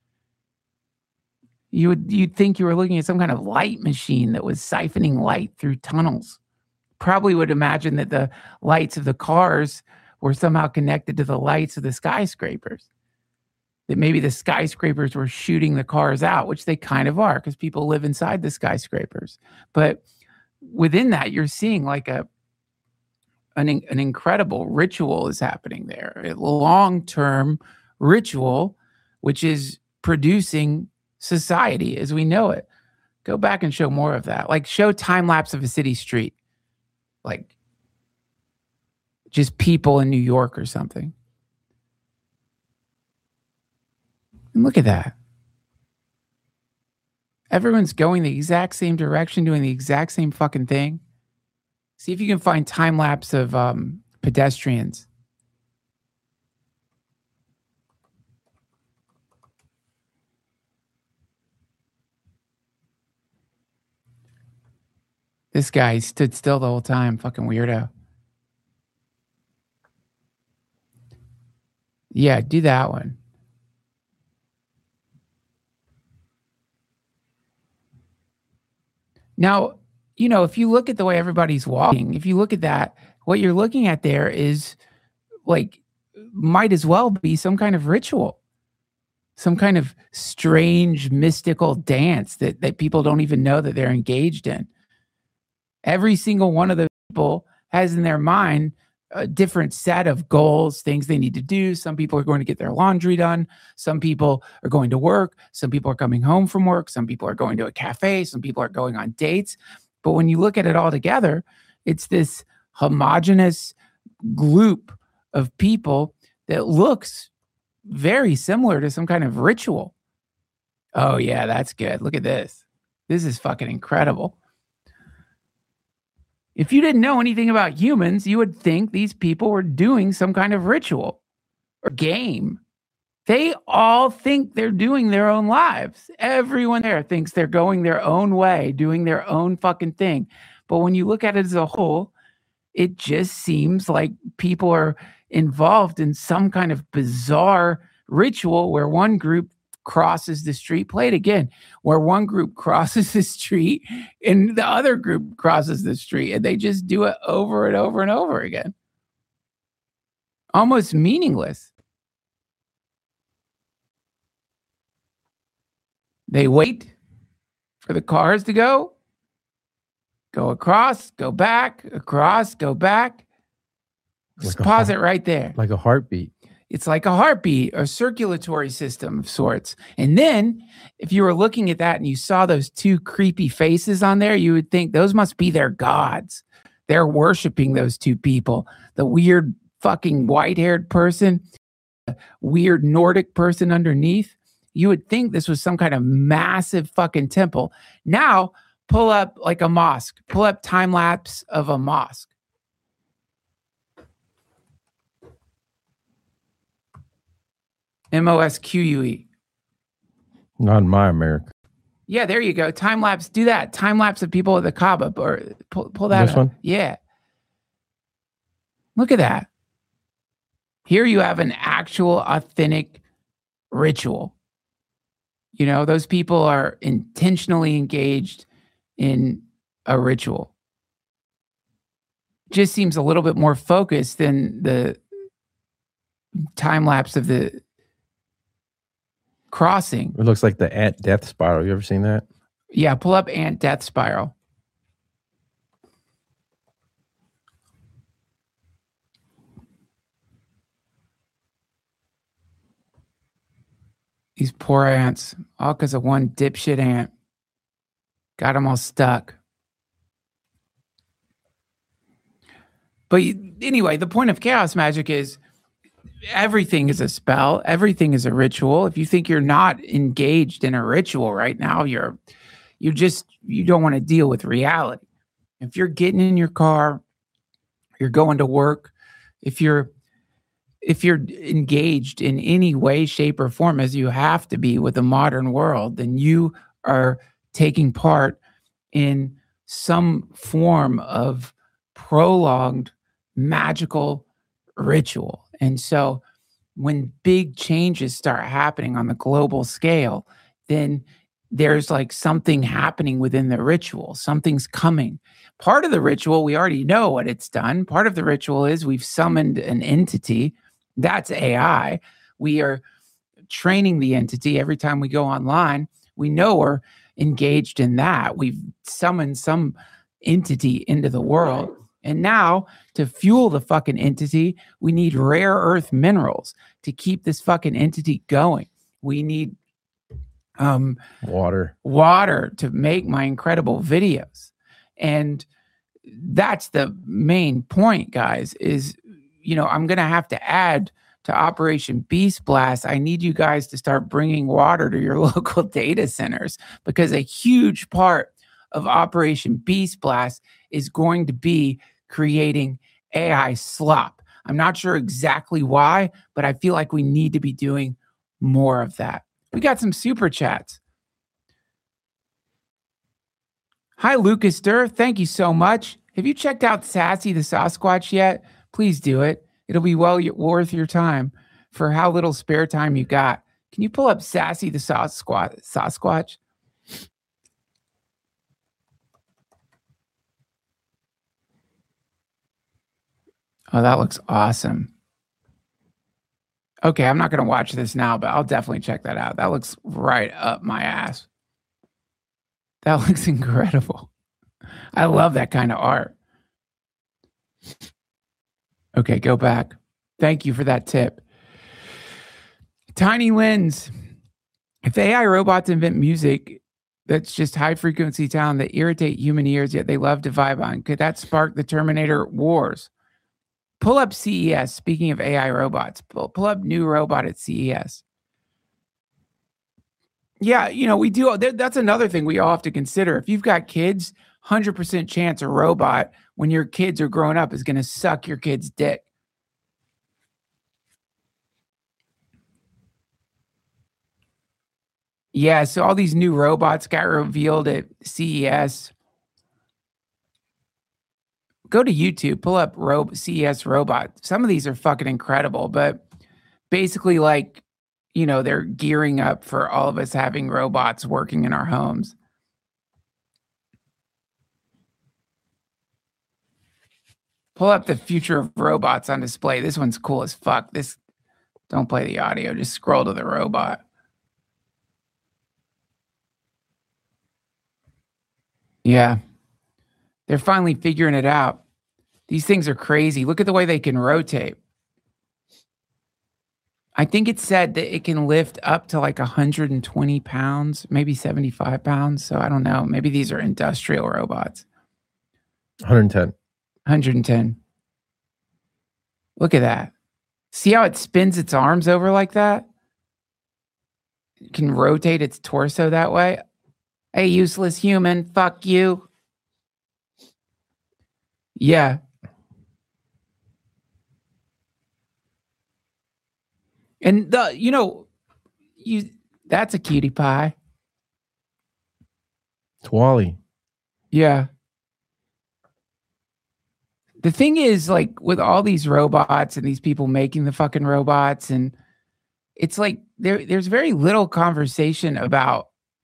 You would, you'd think you were looking at some kind of light machine that was siphoning light through tunnels. Probably would imagine that the lights of the cars were somehow connected to the lights of the skyscrapers. That maybe the skyscrapers were shooting the cars out, which they kind of are because people live inside the skyscrapers. But within that, you're seeing like a an, an incredible ritual is happening there, a long-term ritual, which is producing society as we know it. Go back and show more of that. Like show time lapse of a city street, like just people in New York or something. And look at that. Everyone's going the exact same direction, doing the exact same fucking thing. See if you can find time lapse of um, pedestrians. This guy stood still the whole time, fucking weirdo. Yeah, do that one. Now, you know, if you look at the way everybody's walking, if you look at that, what you're looking at there is like, might as well be some kind of ritual, some kind of strange mystical dance that, that people don't even know that they're engaged in. Every single one of those people has in their mind a different set of goals, things they need to do. Some people are going to get their laundry done. Some people are going to work. Some people are coming home from work. Some people are going to a cafe. Some people are going on dates. But when you look at it all together, it's this homogenous group of people that looks very similar to some kind of ritual. Oh, yeah, that's good. Look at this. This is fucking incredible. If you didn't know anything about humans, you would think these people were doing some kind of ritual or game. They all think they're doing their own lives. Everyone there thinks they're going their own way, doing their own fucking thing. But when you look at it as a whole, it just seems like people are involved in some kind of bizarre ritual where one group crosses the street. Play it again. Where one group crosses the street and the other group crosses the street, and they just do it over and over and over again. Almost meaningless. They wait for the cars to go, go across, go back, across, go back. Just like pause heart, it right there. Like a heartbeat. It's like a heartbeat, a circulatory system of sorts. And then if you were looking at that and you saw those two creepy faces on there, you would think those must be their gods. They're worshiping those two people. The weird fucking white-haired person, the weird Nordic person underneath. You would think this was some kind of massive fucking temple. Now, pull up like a mosque. Pull up time lapse of a mosque. M O S Q U E. Not in my America. Yeah, there you go. Time lapse. Do that. Time lapse of people at the Kaaba. Or pull, pull that This up. one? Yeah. Look at that. Here you have an actual authentic ritual. You know, those people are intentionally engaged in a ritual. Just seems a little bit more focused than the time lapse of the crossing. It looks like the ant death spiral. You ever seen that? Yeah, pull up ant death spiral. These poor ants, all because of one dipshit ant. Got them all stuck. But anyway, the point of chaos magic is everything is a spell. Everything is a ritual. If you think you're not engaged in a ritual right now, you're you just you don't want to deal with reality. If you're getting in your car, you're going to work, if you're if you're engaged in any way, shape, or form, as you have to be with the modern world, then you are taking part in some form of prolonged magical ritual. And so when big changes start happening on the global scale, then there's like something happening within the ritual. Something's coming. Part of the ritual, we already know what it's done. Part of the ritual is we've summoned an entity. That's A I. We are training the entity every time we go online. We know we're engaged in that. We've summoned some entity into the world. And now to fuel the fucking entity, we need rare earth minerals to keep this fucking entity going. We need um, water, water to make my incredible videos. And that's the main point, guys, is, you know, I'm going to have to add to Operation Beast Blast. I need you guys to start bringing water to your local data centers, because a huge part of Operation Beast Blast is going to be creating A I slop. I'm not sure exactly why, but I feel like we need to be doing more of that. We got some super chats. Hi, Lucas Durr. Thank you so much. Have you checked out Sassy the Sasquatch yet? Please do it. It'll be well worth your time for how little spare time you got. Can you pull up Sassy the Sasquatch? Sasquatch? Oh, that looks awesome. Okay, I'm not going to watch this now, but I'll definitely check that out. That looks right up my ass. That looks incredible. I love that kind of art. Okay, go back. Thank you for that tip. Tiny Lens. If A I robots invent music that's just high frequency sound that irritate human ears, yet they love to vibe on, could that spark the Terminator wars? Pull up C E S. Speaking of A I robots, pull, pull up new robot at C E S. Yeah, you know, we do. That's another thing we all have to consider. If you've got kids, one hundred percent chance a robot, when your kids are growing up, is going to suck your kid's dick. Yeah, so all these new robots got revealed at C E S. Go to YouTube, pull up Ro- C E S robot. Some of these are fucking incredible, but basically, like, you know, they're gearing up for all of us having robots working in our homes. Pull up the future of robots on display. This one's cool as fuck. This, don't play the audio, just scroll to the robot. Yeah. They're finally figuring it out. These things are crazy. Look at the way they can rotate. I think it said that it can lift up to like one hundred twenty pounds, maybe seventy-five pounds. So I don't know. Maybe these are industrial robots. one hundred ten. one hundred ten. Look at that. See how it spins its arms over like that? It can rotate its torso that way. Hey, useless human. Fuck you. Yeah. And the, you know, you that's a cutie pie. It's Wally. Yeah. The thing is, like, with all these robots and these people making the fucking robots, and it's like there, there's very little conversation about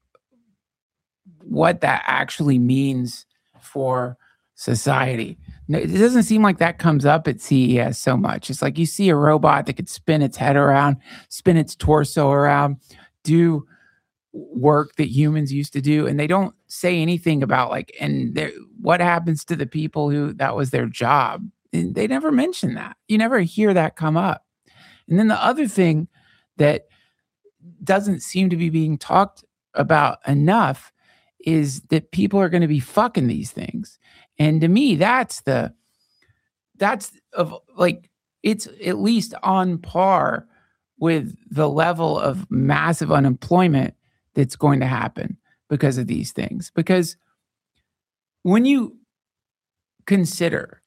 what that actually means for society. It doesn't seem like that comes up at C E S so much. It's like you see a robot that could spin its head around, spin its torso around, do work that humans used to do, and they don't say anything about like, and what happens to the people who that was their job. And they never mention that. You never hear that come up. And then the other thing that doesn't seem to be being talked about enough is that people are going to be fucking these things. And to me, that's the, that's of like, it's at least on par with the level of massive unemployment that's going to happen because of these things. Because when you consider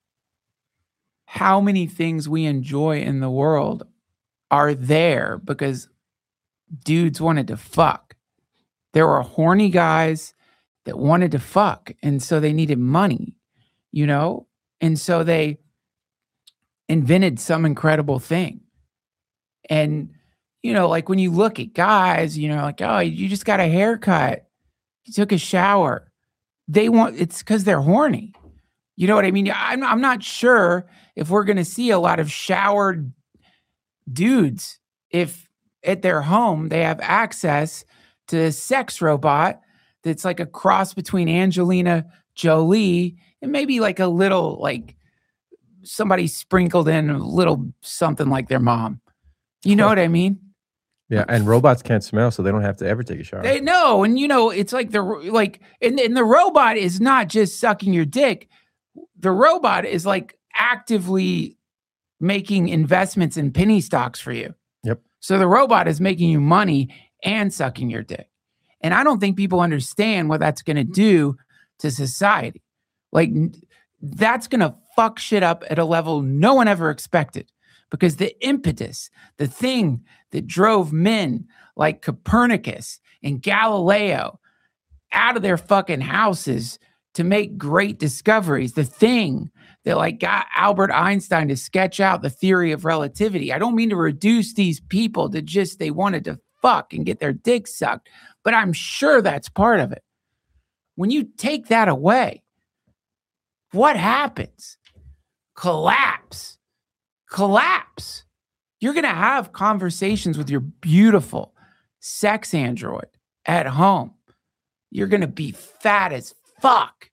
how many things we enjoy in the world are there because dudes wanted to fuck. There were horny guys that wanted to fuck, and so they needed money, you know? And so they invented some incredible thing. And, you know, like when you look at guys, you know, like, oh, you just got a haircut, you took a shower. They want, it's because they're horny. You know what I mean? I'm, I'm not sure if we're going to see a lot of showered dudes if at their home they have access to a sex robot that's like a cross between Angelina Jolie and maybe like a little, like somebody sprinkled in a little something like their mom. You know what I mean? Yeah, and robots can't smell, so they don't have to ever take a shower. They know, and you know, it's like the like, and, and the robot is not just sucking your dick. The robot is like actively making investments in penny stocks for you. Yep. So the robot is making you money and sucking your dick. And I don't think people understand what that's going to do to society. Like that's going to fuck shit up at a level no one ever expected, because the impetus, the thing that drove men like Copernicus and Galileo out of their fucking houses to make great discoveries, the thing that like got Albert Einstein to sketch out the theory of relativity. I don't mean to reduce these people to just they wanted to fuck and get their dick sucked, but I'm sure that's part of it. When you take that away, what happens? Collapse. Collapse. You're going to have conversations with your beautiful sex android at home. You're going to be fat as fuck,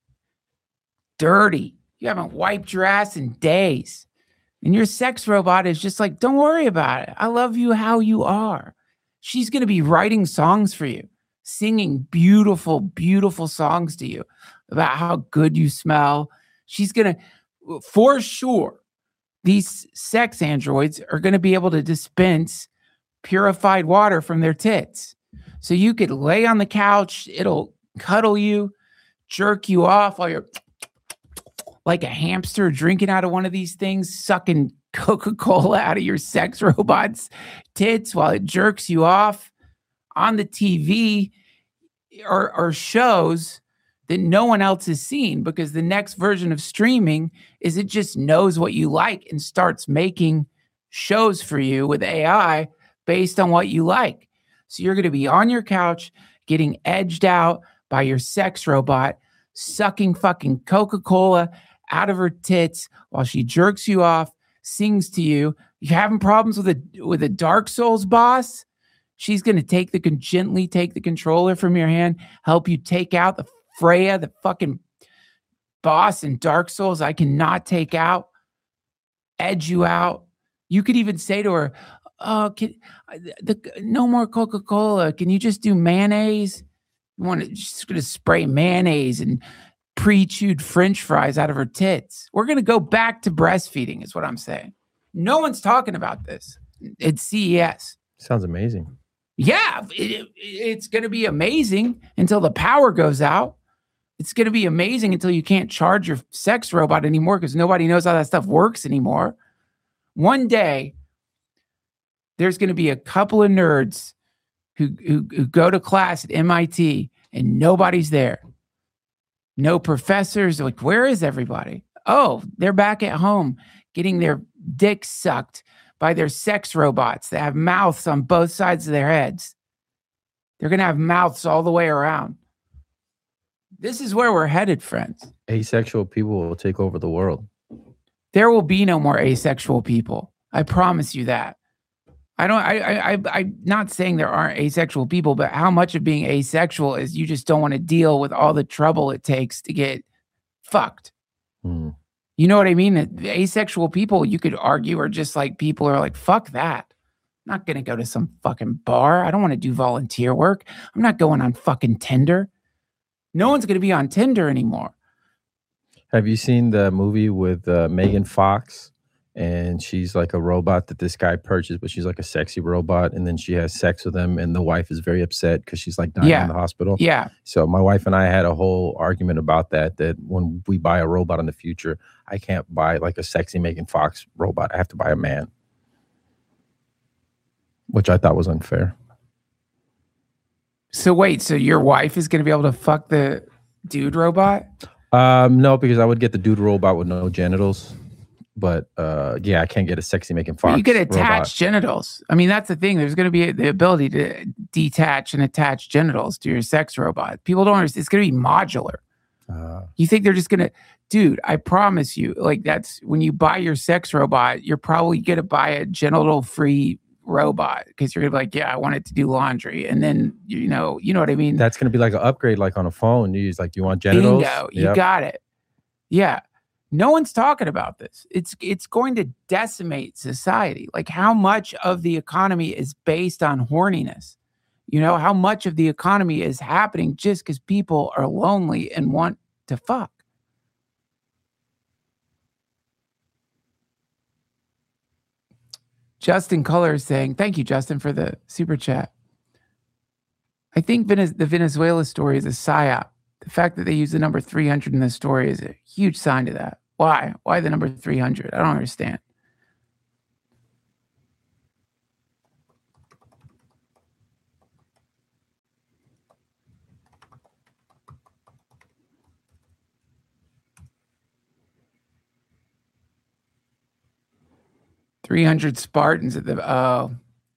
dirty. You haven't wiped your ass in days. And your sex robot is just like, don't worry about it. I love you how you are. She's going to be writing songs for you, singing beautiful, beautiful songs to you about how good you smell. She's going to, for sure, these sex androids are going to be able to dispense purified water from their tits. So you could lay on the couch, it'll cuddle you, jerk you off while you're like a hamster drinking out of one of these things, sucking Coca-Cola out of your sex robot's tits while it jerks you off on the T V or, or shows that no one else has seen, because the next version of streaming is it just knows what you like and starts making shows for you with A I based on what you like. So you're going to be on your couch getting edged out by your sex robot, sucking fucking Coca-Cola out of her tits while she jerks you off, sings to you. You having problems with a with a Dark Souls boss? She's going to take the gently take the controller from your hand, help you take out the Freya, the fucking boss in Dark Souls I cannot take out, edge you out. You could even say to her, oh, can, the, no more Coca-Cola. Can you just do mayonnaise? You want to just going to spray mayonnaise and pre-chewed French fries out of her tits. We're going to go back to breastfeeding is what I'm saying. No one's talking about this. It's C E S. Sounds amazing. Yeah, it, it, it's going to be amazing until the power goes out. It's going to be amazing until you can't charge your sex robot anymore because nobody knows how that stuff works anymore. One day, there's going to be a couple of nerds who, who, who go to class at M I T and nobody's there. No professors. Like, where is everybody? Oh, they're back at home getting their dicks sucked by their sex robots that have mouths on both sides of their heads. They're going to have mouths all the way around. This is where we're headed, friends. Asexual people will take over the world. There will be no more asexual people. I promise you that. I don't, I, I, I, I'm not saying there aren't asexual people, but how much of being asexual is you just don't want to deal with all the trouble it takes to get fucked. Hmm. You know what I mean? Asexual people, you could argue, are just like people are like, fuck that. not going to go to some fucking bar. I don't want to do volunteer work. I'm not going on fucking Tinder. No one's going to be on Tinder anymore. Have you seen the movie with uh, Megan Fox? And she's like a robot that this guy purchased, but she's like a sexy robot. And then she has sex with him, and the wife is very upset because she's like dying Yeah. in the hospital. Yeah. So my wife and I had a whole argument about that, that when we buy a robot in the future, I can't buy like a sexy Megan Fox robot. I have to buy a man, which I thought was unfair. So wait, so your wife is going to be able to fuck the dude robot? Um, no, because I would get the dude robot with no genitals. But uh, yeah, I can't get a sexy Megan Fox. You get attached robot. genitals. I mean, that's the thing. There's going to be the ability to detach and attach genitals to your sex robot. People don't understand. It's going to be modular. Uh, You think they're just going to, dude, I promise you, like that's when you buy your sex robot, you're probably going to buy a genital free robot because you're going to be like, yeah, I want it to do laundry. And then, you know, you know what I mean? that's going to be like an upgrade, like on a phone. You use like, do you want genitals? Bingo. You Yep. got it. Yeah. No one's talking about this. It's it's going to decimate society. Like how much of the economy is based on horniness? You know, how much of the economy is happening just because people are lonely and want to fuck? Justin Color is saying, thank you, Justin, for the super chat. I think Venez- the Venezuela story is a psyop. The fact that they use the number three hundred in the story is a huge sign to that. Why? Why the number three hundred? I don't understand. three hundred Spartans at the, oh.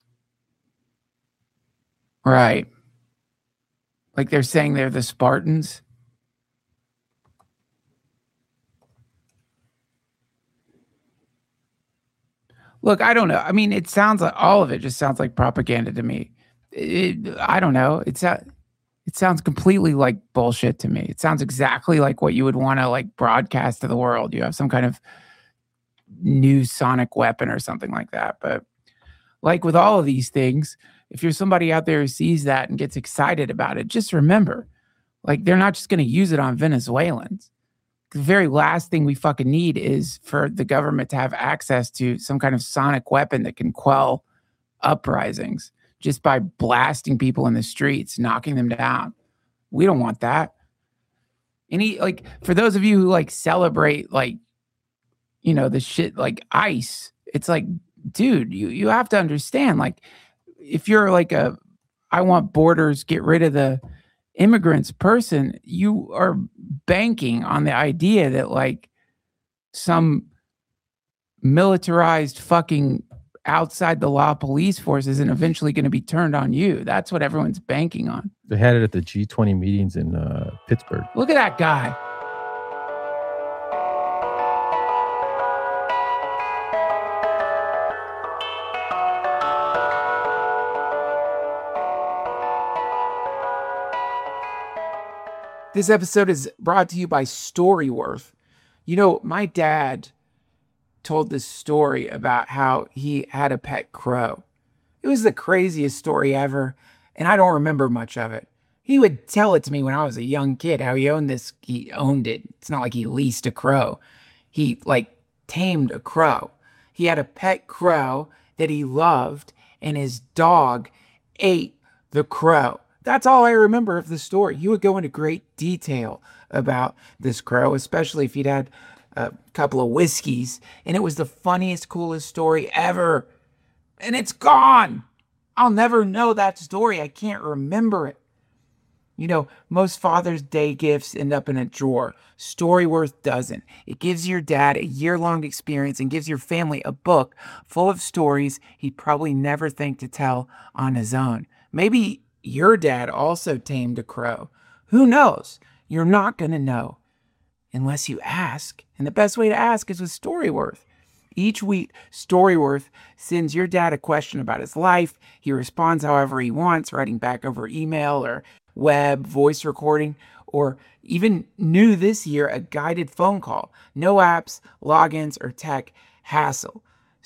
Right. Like they're saying they're the Spartans. Look, I don't know. I mean, it sounds like all of it just sounds like propaganda to me. It, I don't know. It's a, it sounds completely like bullshit to me. It sounds exactly like what you would want to like broadcast to the world. You have some kind of new sonic weapon or something like that. But like with all of these things, if you're somebody out there who sees that and gets excited about it, just remember, like they're not just going to use it on Venezuelans. The very last thing we fucking need is for the government to have access to some kind of sonic weapon that can quell uprisings just by blasting people in the streets, knocking them down. We don't want that. Any, like, for those of you who like celebrate, like, you know, the shit like ICE, it's like, dude, you, you have to understand, like, if you're like a, I want borders, get rid of the immigrants person, you are banking on the idea that like some militarized fucking outside the law police force isn't eventually going to be turned on you. That's what everyone's banking on. They had it at the G twenty meetings in uh, Pittsburgh. Look at that guy. This episode is brought to you by Storyworth. You know, my dad told this story about how he had a pet crow. It was the craziest story ever, and I don't remember much of it. He would tell it to me when I was a young kid, how he owned this, he owned it. It's not like he leased a crow. He, like, tamed a crow. He had a pet crow that he loved, and his dog ate the crow. That's all I remember of the story. He would go into great detail about this crow, especially if he'd had a couple of whiskeys. And it was the funniest, coolest story ever. And it's gone. I'll never know that story. I can't remember it. You know, most Father's Day gifts end up in a drawer. Storyworth doesn't. It gives your dad a year-long experience and gives your family a book full of stories he'd probably never think to tell on his own. Maybe your dad also tamed a crow. Who knows? You're not going to know unless you ask. And the best way to ask is with Storyworth. Each week, Storyworth sends your dad a question about his life. He responds however he wants, writing back over email or web, voice recording, or even new this year, a guided phone call. No apps, logins, or tech hassle.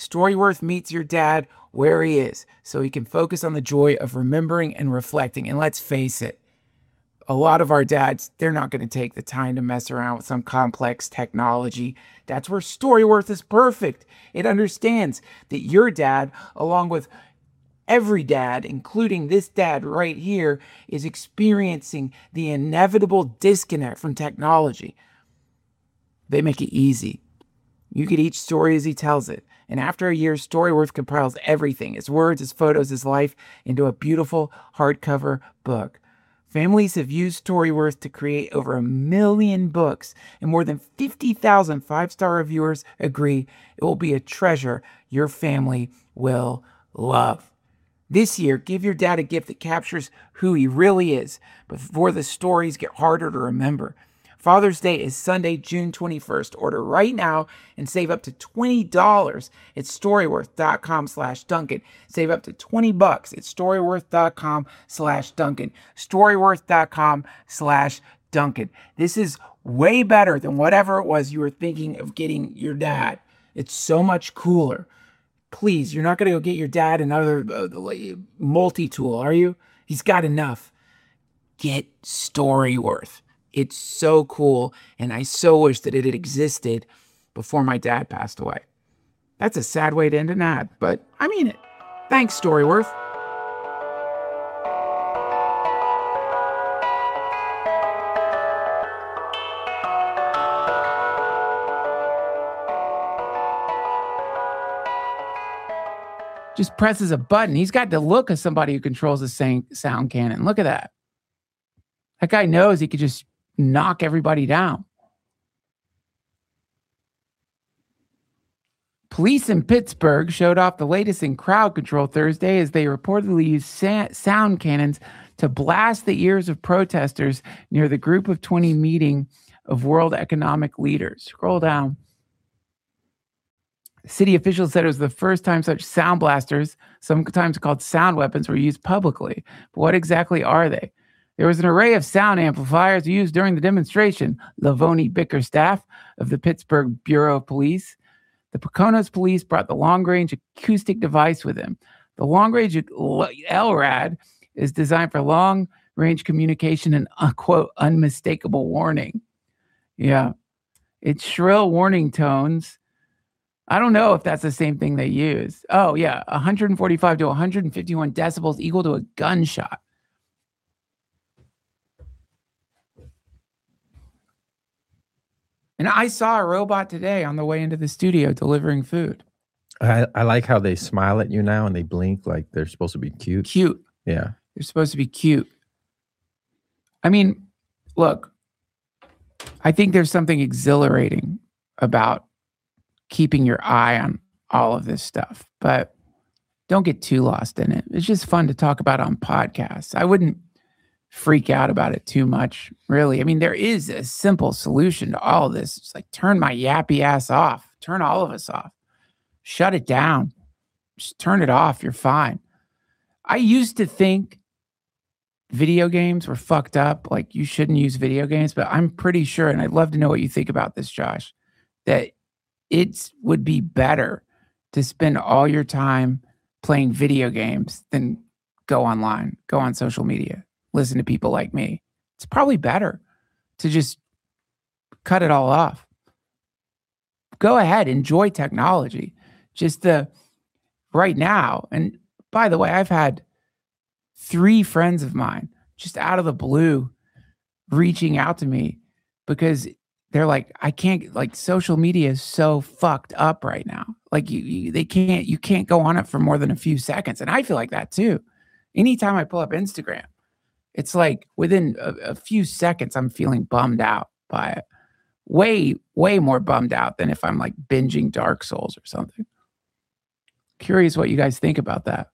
Storyworth meets your dad where he is so he can focus on the joy of remembering and reflecting. And let's face it, a lot of our dads, they're not going to take the time to mess around with some complex technology. That's where Storyworth is perfect. It understands that your dad, along with every dad, including this dad right here, is experiencing the inevitable disconnect from technology. They make it easy. You get each story as he tells it. And after a year, Storyworth compiles everything, his words, his photos, his life, into a beautiful hardcover book. Families have used Storyworth to create over a million books, and more than fifty thousand five-star reviewers agree it will be a treasure your family will love. This year, give your dad a gift that captures who he really is before the stories get harder to remember. Father's Day is Sunday, June twenty-first. Order right now and save up to twenty dollars at storyworth.com slash Duncan. Save up to twenty bucks at storyworth.com slash Duncan. Storyworth.com slash Duncan. This is way better than whatever it was you were thinking of getting your dad. It's so much cooler. Please, you're not going to go get your dad another uh, multi-tool, are you? He's got enough. Get Storyworth. It's so cool, and I so wish that it had existed before my dad passed away. That's a sad way to end an ad, but I mean it. Thanks, Storyworth. Just presses a button. He's got the look of somebody who controls a sound cannon. Look at that. That guy knows he could just knock everybody down. Police in Pittsburgh showed off the latest in crowd control Thursday as they reportedly used sa- sound cannons to blast the ears of protesters near the Group of twenty meeting of world economic leaders. Scroll down. City officials said it was the first time such sound blasters, sometimes called sound weapons, were used publicly. But what exactly are they? There was an array of sound amplifiers used during the demonstration. Lavoni Bickerstaff of the Pittsburgh Bureau of Police. The Poconos police brought the long-range acoustic device with them. The long-range L RAD is designed for long-range communication and, uh, quote, unmistakable warning. Yeah. It's shrill warning tones. I don't know if that's the same thing they use. Oh, yeah. one forty-five to one fifty-one decibels equal to a gunshot. And I saw a robot today on the way into the studio delivering food. I, I like how they smile at you now and they blink like they're supposed to be cute. Cute. Yeah. They're supposed to be cute. I mean, look, I think there's something exhilarating about keeping your eye on all of this stuff, but don't get too lost in it. It's just fun to talk about on podcasts. I wouldn't freak out about it too much, really. I mean, there is a simple solution to all of this. It's like, turn my yappy ass off. Turn all of us off. Shut it down. Just turn it off. You're fine. I used to think video games were fucked up. Like, you shouldn't use video games, but I'm pretty sure, and I'd love to know what you think about this, Josh, that it would be better to spend all your time playing video games than go online, go on social media, listen to people like me. It's probably better to just cut it all off. Go ahead, enjoy technology. Just the right now. And by the way, I've had three friends of mine just out of the blue reaching out to me because they're like, I can't, like, social media is so fucked up right now. Like, you, you, they can't, you can't go on it for more than a few seconds. And I feel like that too. Anytime I pull up Instagram, it's like within a, a few seconds, I'm feeling bummed out by it. Way, way more bummed out than if I'm like binging Dark Souls or something. Curious what you guys think about that.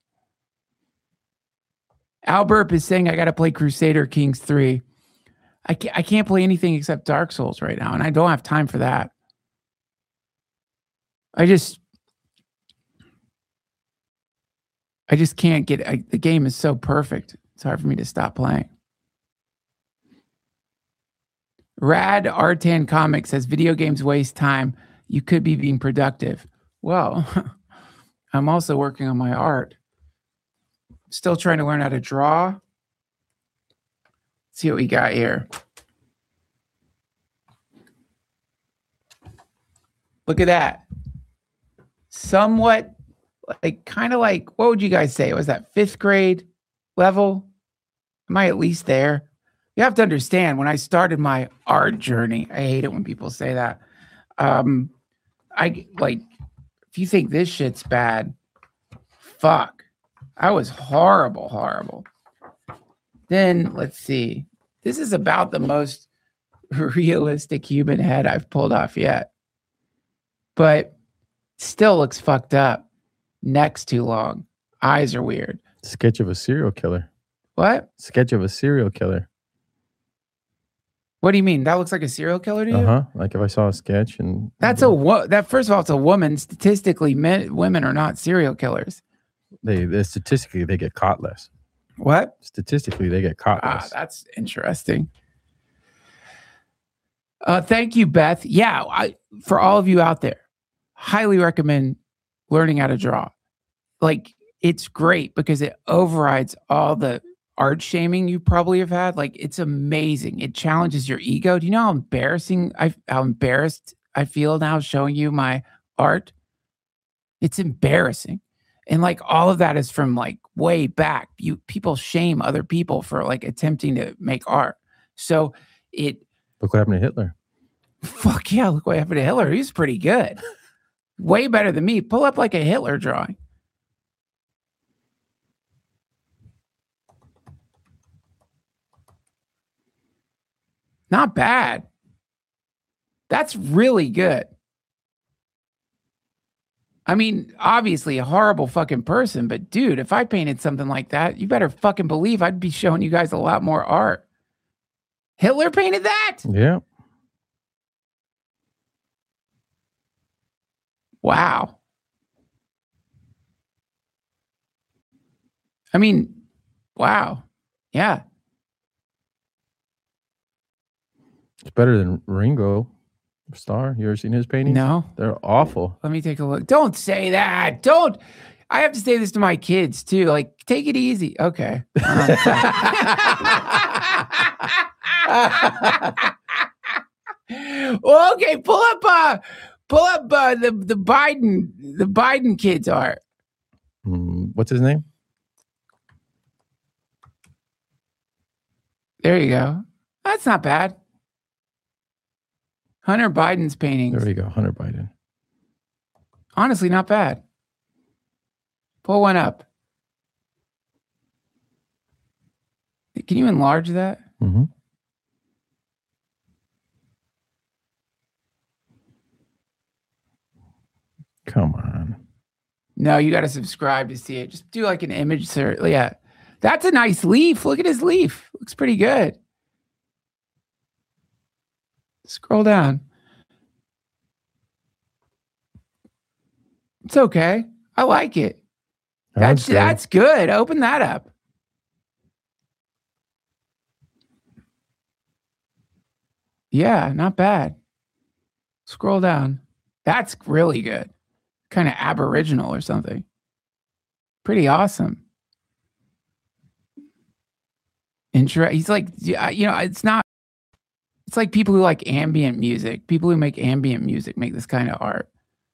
Albert is saying I got to play Crusader Kings three. I can't, I can't play anything except Dark Souls right now, and I don't have time for that. I just, I just can't get, I, the game is so perfect. It's hard for me to stop playing. Rad Artan Comics says video games waste time. You could be being productive. Well, I'm also working on my art. Still trying to learn how to draw. See what we got here. Look at that. Somewhat like, kind of like, what would you guys say? Was that fifth grade level? Am I at least there? You have to understand, when I started my art journey, I hate it when people say that. Um, I like, if you think this shit's bad, fuck. I was horrible, horrible. Then let's see. This is about the most realistic human head I've pulled off yet. But still looks fucked up. Neck's too long. Eyes are weird. Sketch of a serial killer. What? Sketch of a serial killer. What do you mean? That looks like a serial killer to you? Uh-huh. Like if I saw a sketch and... That's a... wo- That First of all, it's a woman. Statistically, men, women are not serial killers. They, they statistically, they get caught less. What? Statistically, they get caught Ah, less. that's interesting. Uh, thank you, Beth. Yeah, I, for all of you out there, highly recommend learning how to draw. Like, it's great because it overrides all the art shaming you probably have had. Like, it's amazing. It challenges your ego. Do you know how embarrassing I how embarrassed I feel now showing you my art? It's embarrassing. And like all of that is from like way back. You people shame other people for like attempting to make art. So it Look what happened to Hitler. Fuck yeah, look what happened to Hitler. He's pretty good. Way better than me. Pull up like a Hitler drawing. Not bad. That's really good. I mean, obviously a horrible fucking person, but dude, if I painted something like that, you better fucking believe I'd be showing you guys a lot more art. Hitler painted that? Yeah. Wow. I mean, wow. Yeah. It's better than Ringo Starr. You ever seen his paintings? No. They're awful. Let me take a look. Don't say that. Don't. I have to say this to my kids too. Like, take it easy. Okay. Um, well, okay. Pull up. Uh, pull up uh, the the Biden the Biden kids art. Mm, what's his name? There you go. That's not bad. Hunter Biden's paintings. There we go. Hunter Biden. Honestly, not bad. Pull one up. Can you enlarge that? Mm-hmm. Come on. No, you got to subscribe to see it. Just do like an image search. Yeah. That's a nice leaf. Look at his leaf. Looks pretty good. Scroll down. It's okay. I like it. That's good. that's good. Open that up. Yeah, not bad. Scroll down. That's really good. Kind of Aboriginal or something. Pretty awesome. Inter- he's like, yeah, you know, it's not, it's like people who like ambient music. People who make ambient music make this kind of art.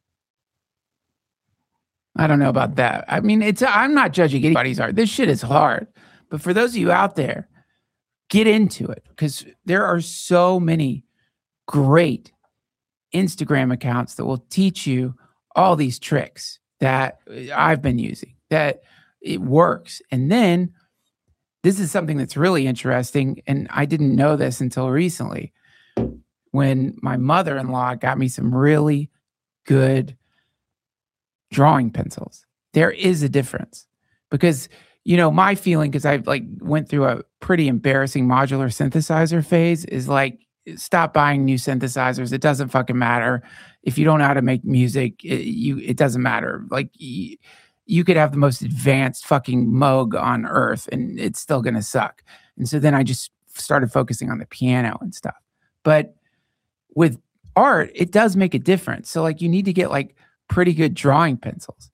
I don't know about that. I mean, it's, I'm not judging anybody's art. This shit is hard. But for those of you out there, get into it because there are so many great Instagram accounts that will teach you all these tricks that I've been using, that it works. And then this is something that's really interesting. And I didn't know this until recently when my mother-in-law got me some really good drawing pencils. There is a difference because, you know, my feeling, because I like went through a pretty embarrassing modular synthesizer phase, is like, stop buying new synthesizers. It doesn't fucking matter. If you don't know how to make music, it, you, it doesn't matter. Like you, you could have the most advanced fucking Moog on earth and it's still going to suck. And so then I just started focusing on the piano and stuff. But with art, it does make a difference. So like you need to get like pretty good drawing pencils.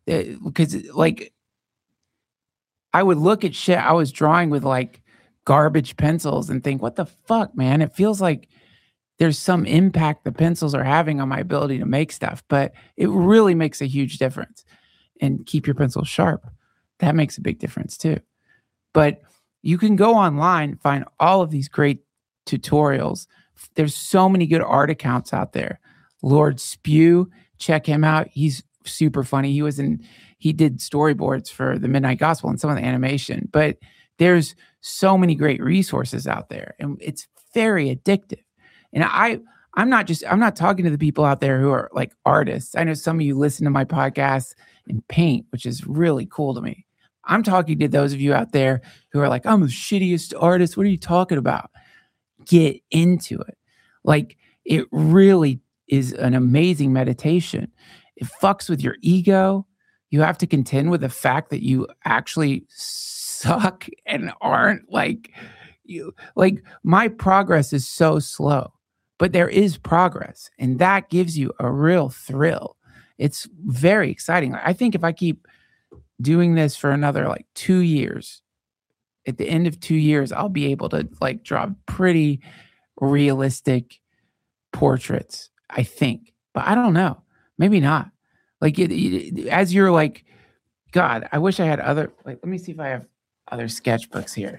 because like I would look at shit I was drawing with like garbage pencils and think, what the fuck, man? It feels like there's some impact the pencils are having on my ability to make stuff, but it really makes a huge difference. And keep your pencils sharp. That makes a big difference too. But you can go online, find all of these great tutorials. There's so many good art accounts out there. Lord Spew, check him out. He's super funny. He was in, he did storyboards for the Midnight Gospel and some of the animation, but there's so many great resources out there and it's very addictive. And I, I'm not just, I'm not talking to the people out there who are like artists. I know some of you listen to my podcast and paint, which is really cool to me. I'm talking to those of you out there who are like, I'm the shittiest artist. What are you talking about? Get into it. Like, it really is an amazing meditation. It fucks with your ego. You have to contend with the fact that you actually suck and aren't like you. Like, my progress is so slow, but there is progress, and that gives you a real thrill. It's very exciting. I think if I keep doing this for another like two years, at the end of two years, I'll be able to like draw pretty realistic portraits, I think. But I don't know. Maybe not. Like it, it, as you're like, God, I wish I had other, like, let me see if I have other sketchbooks here.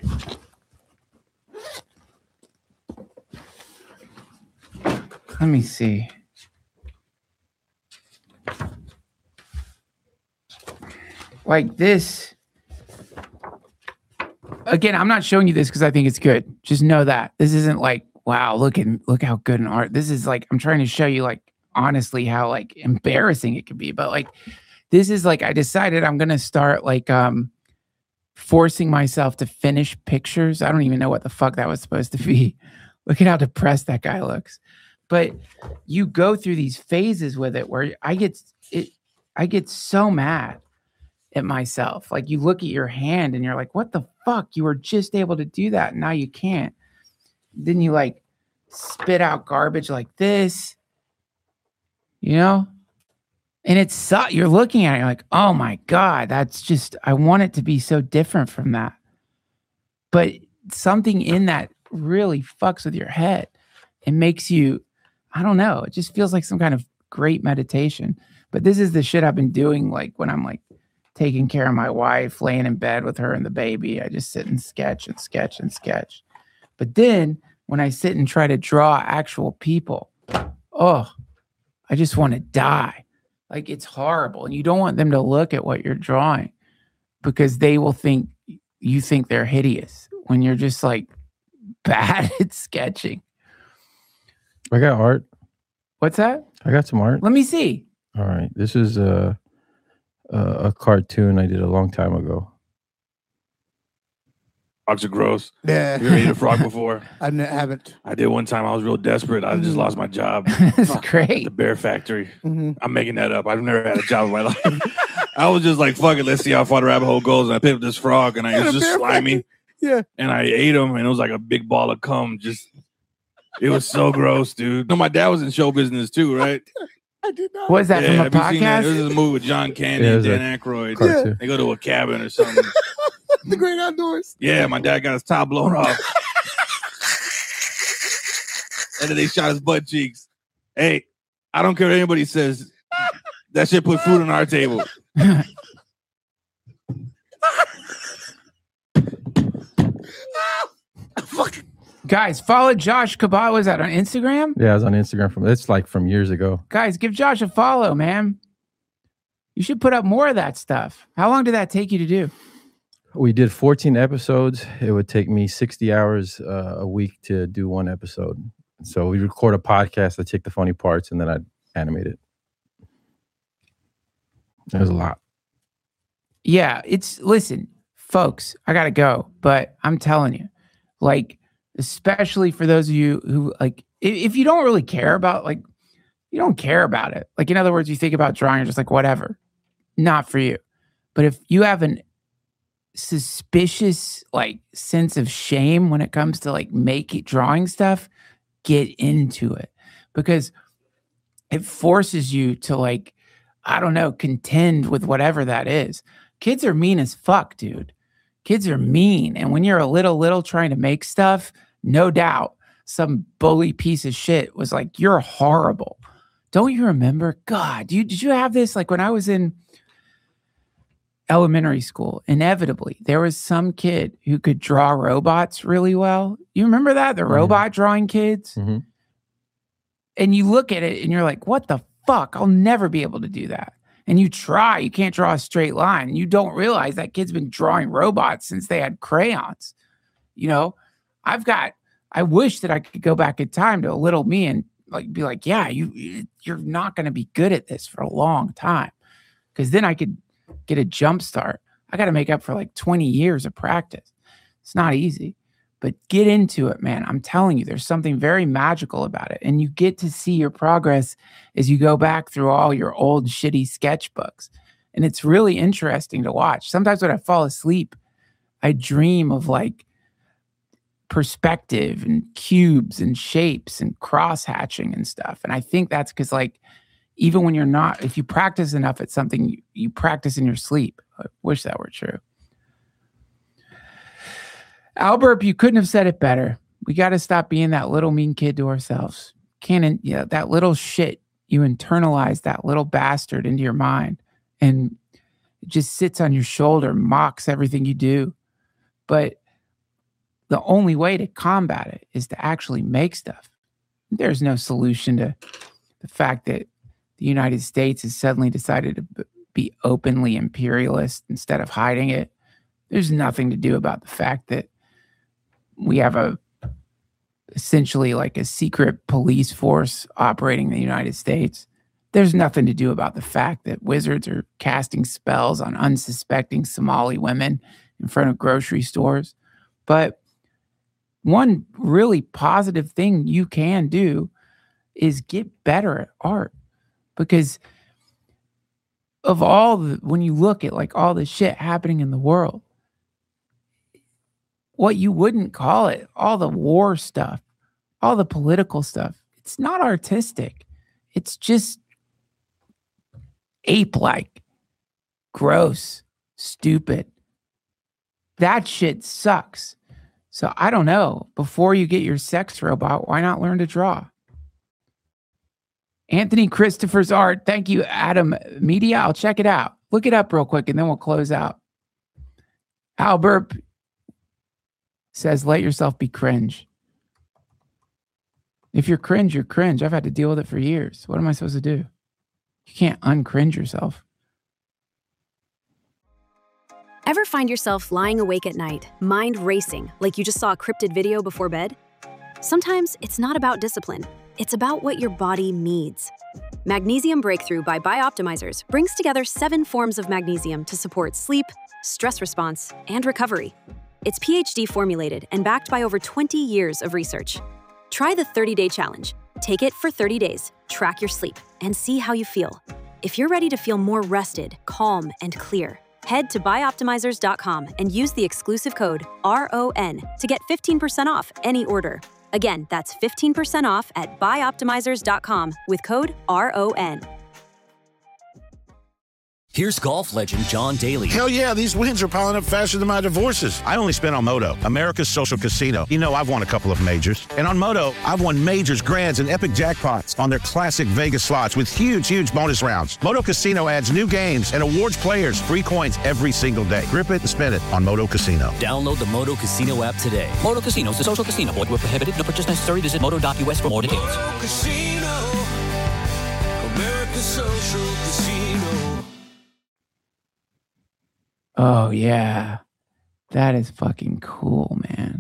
Let me see. Like this. Again, I'm not showing you this because I think it's good. Just know that. This isn't like, wow, look at look how good an art. This is like, I'm trying to show you like honestly how like embarrassing it could be. But like this is like, I decided I'm gonna start like um forcing myself to finish pictures. I don't even know what the fuck that was supposed to be. Look at how depressed that guy looks. But you go through these phases with it where I get it, I get so mad at myself. Like you look at your hand and you're like, what the fuck? You were just able to do that. And now you can't. Then you like spit out garbage like this, you know? And it's so, you're looking at it, you're like, oh my God, that's just, I want it to be so different from that. But something in that really fucks with your head. It makes you, I don't know, it just feels like some kind of great meditation. But this is the shit I've been doing like when I'm like taking care of my wife, laying in bed with her and the baby. I just sit and sketch and sketch and sketch. But then when I sit and try to draw actual people, oh, I just want to die. Like it's horrible. And you don't want them to look at what you're drawing because they will think you think they're hideous when you're just like bad at sketching. I got art. What's that? I got some art. Let me see. All right. This is a, a, a cartoon I did a long time ago. Frogs are gross. Yeah. You ever ate a frog before? I n- haven't. I did one time. I was real desperate. I just lost my job. That's great. The Bear Factory. Mm-hmm. I'm making that up. I've never had a job in my life. I was just like, fuck it. Let's see how far the rabbit hole goes. And I picked up this frog and I, it was just slimy. Yeah. And I ate him and it was like a big ball of cum. Just, it was so gross, dude. No, my dad was in show business too, right? I did not. What is that Yeah, from a have you seen that? podcast? This is a movie with John Candy Yeah, and it was Dan Aykroyd. cartoon. They go to a cabin or something. The Great Outdoors. Yeah, my dad got his top blown off. And then they shot his butt cheeks. Hey, I don't care what anybody says. That shit put food on our table. Guys, follow Josh Cabot. Was that on Instagram? Yeah, I was on Instagram from it's like from years ago. Guys, give Josh a follow, man. You should put up more of that stuff. How long did that take you to do? We did fourteen episodes. It would take me sixty hours uh, a week to do one episode. So we record a podcast, I take the funny parts, and then I'd animate it. It was a lot. Yeah, it's, listen, folks, I got to go. But I'm telling you, like, especially for those of you who, like, if, if you don't really care about, like, you don't care about it. Like, in other words, you think about drawing, you're just like, whatever. Not for you. But if you have an suspicious like sense of shame when it comes to like making drawing stuff, get into it because it forces you to like I don't know, contend with whatever that is. Kids are mean as fuck, dude. Kids are mean. And when you're a little, little trying to make stuff, no doubt some bully piece of shit was like, you're horrible. Don't you remember? God, you, did you have this? Like when I was in elementary school, inevitably, there was some kid who could draw robots really well. You remember that? The mm-hmm. robot drawing kids? Mm-hmm. And you look at it and you're like, what the fuck? I'll never be able to do that. And you try, you can't draw a straight line. You don't realize that kid's been drawing robots since they had crayons. You know, I've got, I wish that I could go back in time to a little me and like be like, yeah, you, you're not going to be good at this for a long time. Because then I could get a jump start. I got to make up for like twenty years of practice. It's not easy. But get into it, man. I'm telling you, there's something very magical about it. And you get to see your progress as you go back through all your old shitty sketchbooks. And it's really interesting to watch. Sometimes when I fall asleep, I dream of like perspective and cubes and shapes and cross hatching and stuff. And I think that's because like, even when you're not, if you practice enough at something, you, you practice in your sleep. I wish that were true. Albert, you couldn't have said it better. We got to stop being that little mean kid to ourselves. Can't, yeah, that little shit, you internalize that little bastard into your mind and it just sits on your shoulder, mocks everything you do. But the only way to combat it is to actually make stuff. There's no solution to the fact that the United States has suddenly decided to be openly imperialist instead of hiding it. There's nothing to do about the fact that we have a essentially like a secret police force operating in the United States. There's nothing to do about the fact that wizards are casting spells on unsuspecting Somali women in front of grocery stores. But one really positive thing you can do is get better at art. Because of all the, when you look at like all the shit happening in the world, what you wouldn't call it, all the war stuff, all the political stuff, it's not artistic. It's just ape-like, gross, stupid. That shit sucks. So I don't know. Before you get your sex robot, why not learn to draw? Anthony Christopher's art. Thank you, Adam Media. I'll check it out. Look it up real quick and then we'll close out. Albert says, let yourself be cringe. If you're cringe, you're cringe. I've had to deal with it for years. What am I supposed to do? You can't uncringe yourself. Ever find yourself lying awake at night, mind racing, like you just saw a cryptid video before bed? Sometimes it's not about discipline. It's about what your body needs. Magnesium Breakthrough by Bioptimizers brings together seven forms of magnesium to support sleep, stress response, and recovery. It's PhD formulated and backed by over twenty years of research. Try the thirty-day challenge. Take it for thirty days, track your sleep, and see how you feel. If you're ready to feel more rested, calm, and clear, head to bioptimizers dot com and use the exclusive code R O N to get fifteen percent off any order. Again, that's fifteen percent off at bioptimizers dot com with code R O N. Here's golf legend John Daly. Hell yeah, these wins are piling up faster than my divorces. I only spent on Moto, America's social casino. You know, I've won a couple of majors. And on Moto, I've won majors, grands, and epic jackpots on their classic Vegas slots with huge, huge bonus rounds. Moto Casino adds new games and awards players free coins every single day. Grip it and spend it on Moto Casino. Download the Moto Casino app today. Moto Casino is a social casino. Void where prohibited. No purchase necessary. Visit moto dot U S for more details. Moto Casino, America's social casino. Oh, yeah. That is fucking cool, man.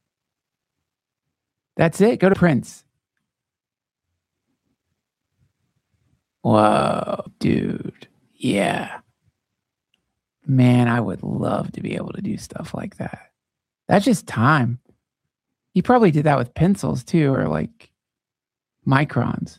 That's it. Go to Prince. Whoa, dude. Yeah. Man, I would love to be able to do stuff like that. That's just time. You probably did that with pencils too, or like microns.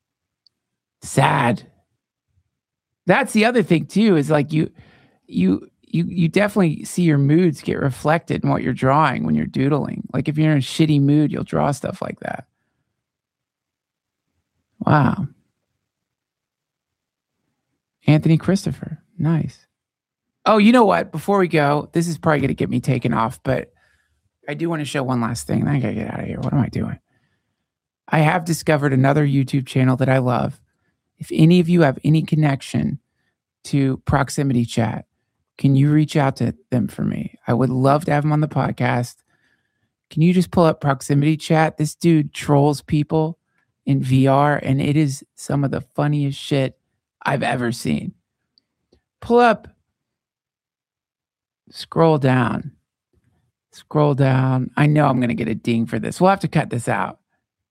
Sad. That's the other thing too, is like you, you, You you definitely see your moods get reflected in what you're drawing when you're doodling. Like if you're in a shitty mood, you'll draw stuff like that. Wow. Anthony Christopher. Nice. Oh, you know what? Before we go, this is probably going to get me taken off, but I do want to show one last thing. And I got to get out of here. What am I doing? I have discovered another YouTube channel that I love. If any of you have any connection to Proximity Chat, can you reach out to them for me? I would love to have them on the podcast. Can you just pull up Proximity Chat? This dude trolls people in V R, and it is some of the funniest shit I've ever seen. Pull up. Scroll down. Scroll down. I know I'm going to get a ding for this. We'll have to cut this out.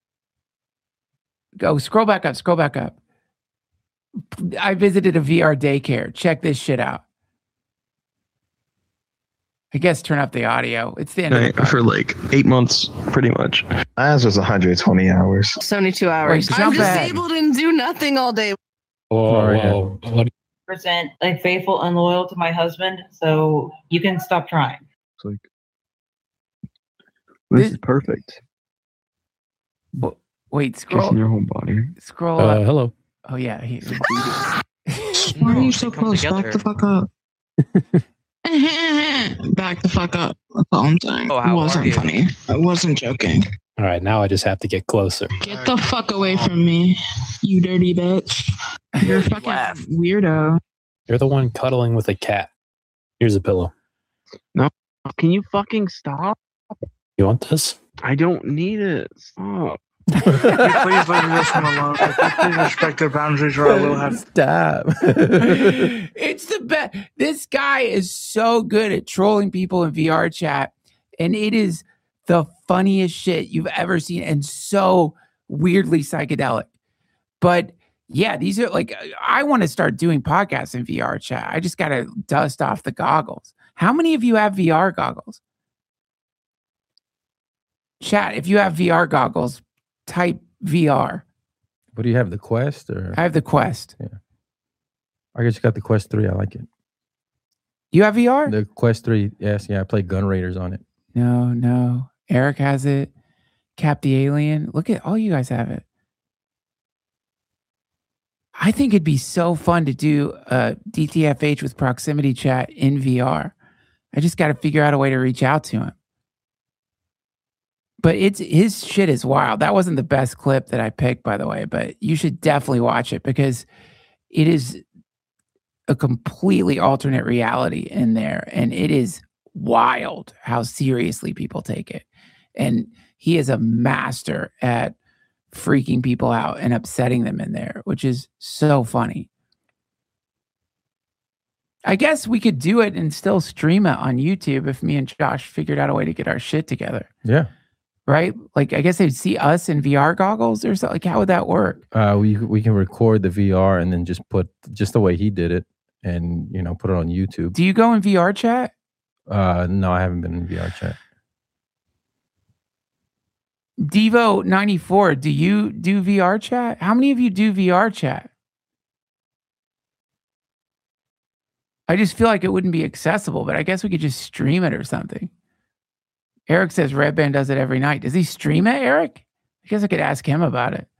Go. Scroll back up. Scroll back up. I visited a V R daycare. Check this shit out. I guess turn up the audio. It's the end of the for like eight months, pretty much. Ours was one hundred twenty hours. seventy-two hours. Wait, I'm jump ahead. disabled and do nothing all day. Whoa, whoa. Percent like faithful and loyal to my husband, so you can stop trying. It's like this is perfect. Wait, scroll. Kissing your whole body. Scroll Uh, up. hello. Oh yeah. He, Why are you so close? Back the fuck up. Back the fuck up. That's all I'm saying. Oh, it how are wasn't you? funny. I wasn't joking. All right, now I just have to get closer. Get the fuck away from me, you dirty bitch. You're a fucking weirdo. You're the one cuddling with a cat. Here's a pillow. No, can you fucking stop? You want this? I don't need it. Stop. Can you please leave this one alone? Like, can you please respect their boundaries, or I will have. Stop. It's the best. This guy is so good at trolling people in V R chat, and it is the funniest shit you've ever seen, and so weirdly psychedelic. But yeah, these are like, I want to start doing podcasts in V R chat. I just got to dust off the goggles. How many of you have V R goggles? Chat, if you have V R goggles, type V R. What do you have? The Quest or? I have the Quest. Yeah. I guess you got the Quest three. I like it. You have V R? The Quest three. Yes. Yeah. I play Gun Raiders on it. No, no. Eric has it. Cap the Alien. Look at all you guys have it. I think it'd be so fun to do a D T F H with Proximity Chat in V R. I just got to figure out a way to reach out to him. But it's his shit is wild. That wasn't the best clip that I picked, by the way, but you should definitely watch it because it is a completely alternate reality in there. And it is wild how seriously people take it. And he is a master at freaking people out and upsetting them in there, which is so funny. I guess we could do it and still stream it on YouTube if me and Josh figured out a way to get our shit together. Yeah. Right? Like, I guess they'd see us in V R goggles or something. Like, how would that work? Uh, we we can record the V R and then just put just the way he did it, and you know, put it on YouTube. Do you go in V R chat? Uh, no, I haven't been in V R chat. Devo ninety-four, do you do V R chat? How many of you do V R chat? I just feel like it wouldn't be accessible, but I guess we could just stream it or something. Eric says Red Band does it every night. Does he stream it, Eric? I guess I could ask him about it.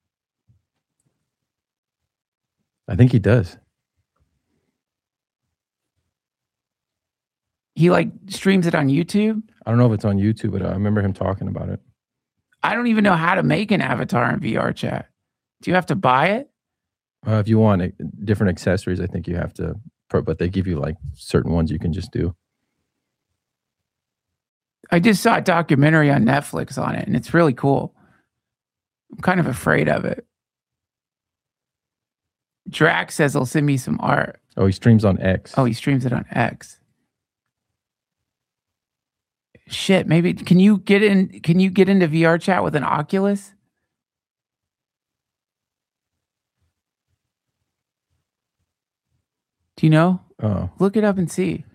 I think he does. He like streams it on YouTube? I don't know if it's on YouTube, but I remember him talking about it. I don't even know how to make an avatar in V R chat. Do you have to buy it? Uh, if you want uh, different accessories, I think you have to, but they give you like certain ones you can just do. I just saw a documentary on Netflix on it, and it's really cool. I'm kind of afraid of it. Drax says he'll send me some art. Oh, he streams on X. Oh, he streams it on X. Shit, maybe can you get in? Can you get into V R chat with an Oculus? Do you know? Oh, look it up and see.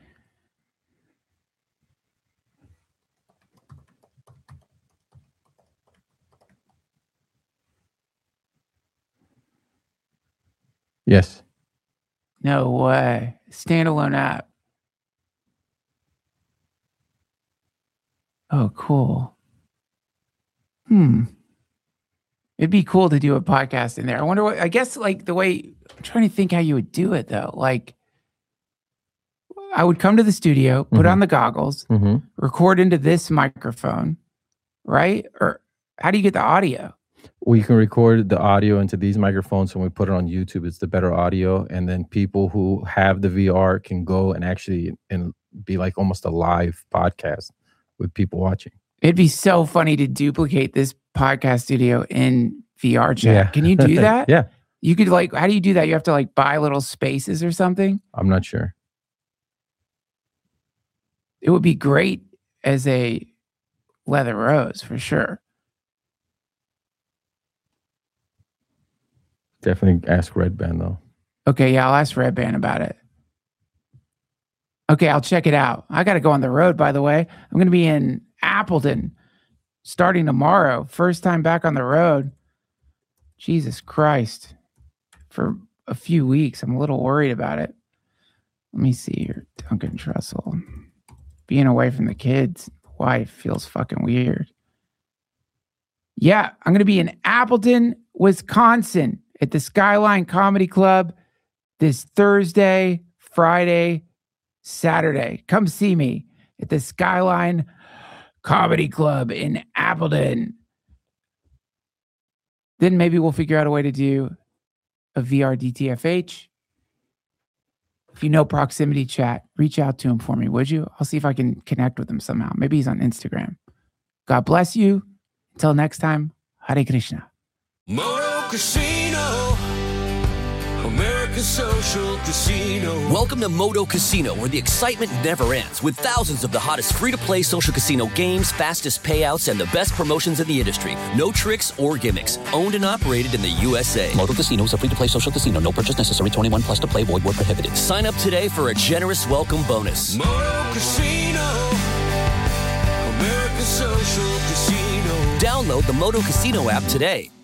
Yes. No way. Standalone app. Oh, cool. Hmm. It'd be cool to do a podcast in there. I wonder what, I guess like the way I'm trying to think how you would do it though. Like, I would come to the studio, put Mhm. on the goggles, Mm-hmm. record into this microphone, right? Or how do you get the audio? We can record the audio into these microphones when we put it on YouTube. It's the better audio, and then people who have the V R can go and actually and be like almost a live podcast with people watching. It'd be so funny to duplicate this podcast studio in V R chat. Yeah. Can you do that? Yeah. You could like, how do you do that? You have to like buy little spaces or something? I'm not sure. It would be great as a Leather Rose for sure. Definitely ask Red Band though. Okay, yeah, I'll ask Red Band about it. Okay, I'll check it out. I got to go on the road, by the way. I'm going to be in Appleton starting tomorrow. First time back on the road. Jesus Christ. For a few weeks. I'm a little worried about it. Let me see here. Duncan Trussell. Being away from the kids, the wife feels fucking weird. Yeah, I'm going to be in Appleton, Wisconsin at the Skyline Comedy Club this Thursday, Friday, Saturday. Come see me at the Skyline Comedy Club in Appleton. Then maybe we'll figure out a way to do a V R D T F H. If you know Proximity Chat, reach out to him for me, would you? I'll see if I can connect with him somehow. Maybe he's on Instagram. God bless you. Until next time, Hare Krishna. Moto Casino, America's social casino. Welcome to Moto Casino, where the excitement never ends, with thousands of the hottest free-to-play social casino games, fastest payouts, and the best promotions in the industry. No tricks or gimmicks. Owned and operated in the U S A. Moto Casino is a free-to-play social casino. No purchase necessary. twenty-one plus to play. Void where prohibited. Sign up today for a generous welcome bonus. Moto Casino, America's social casino. Download the Moto Casino app today.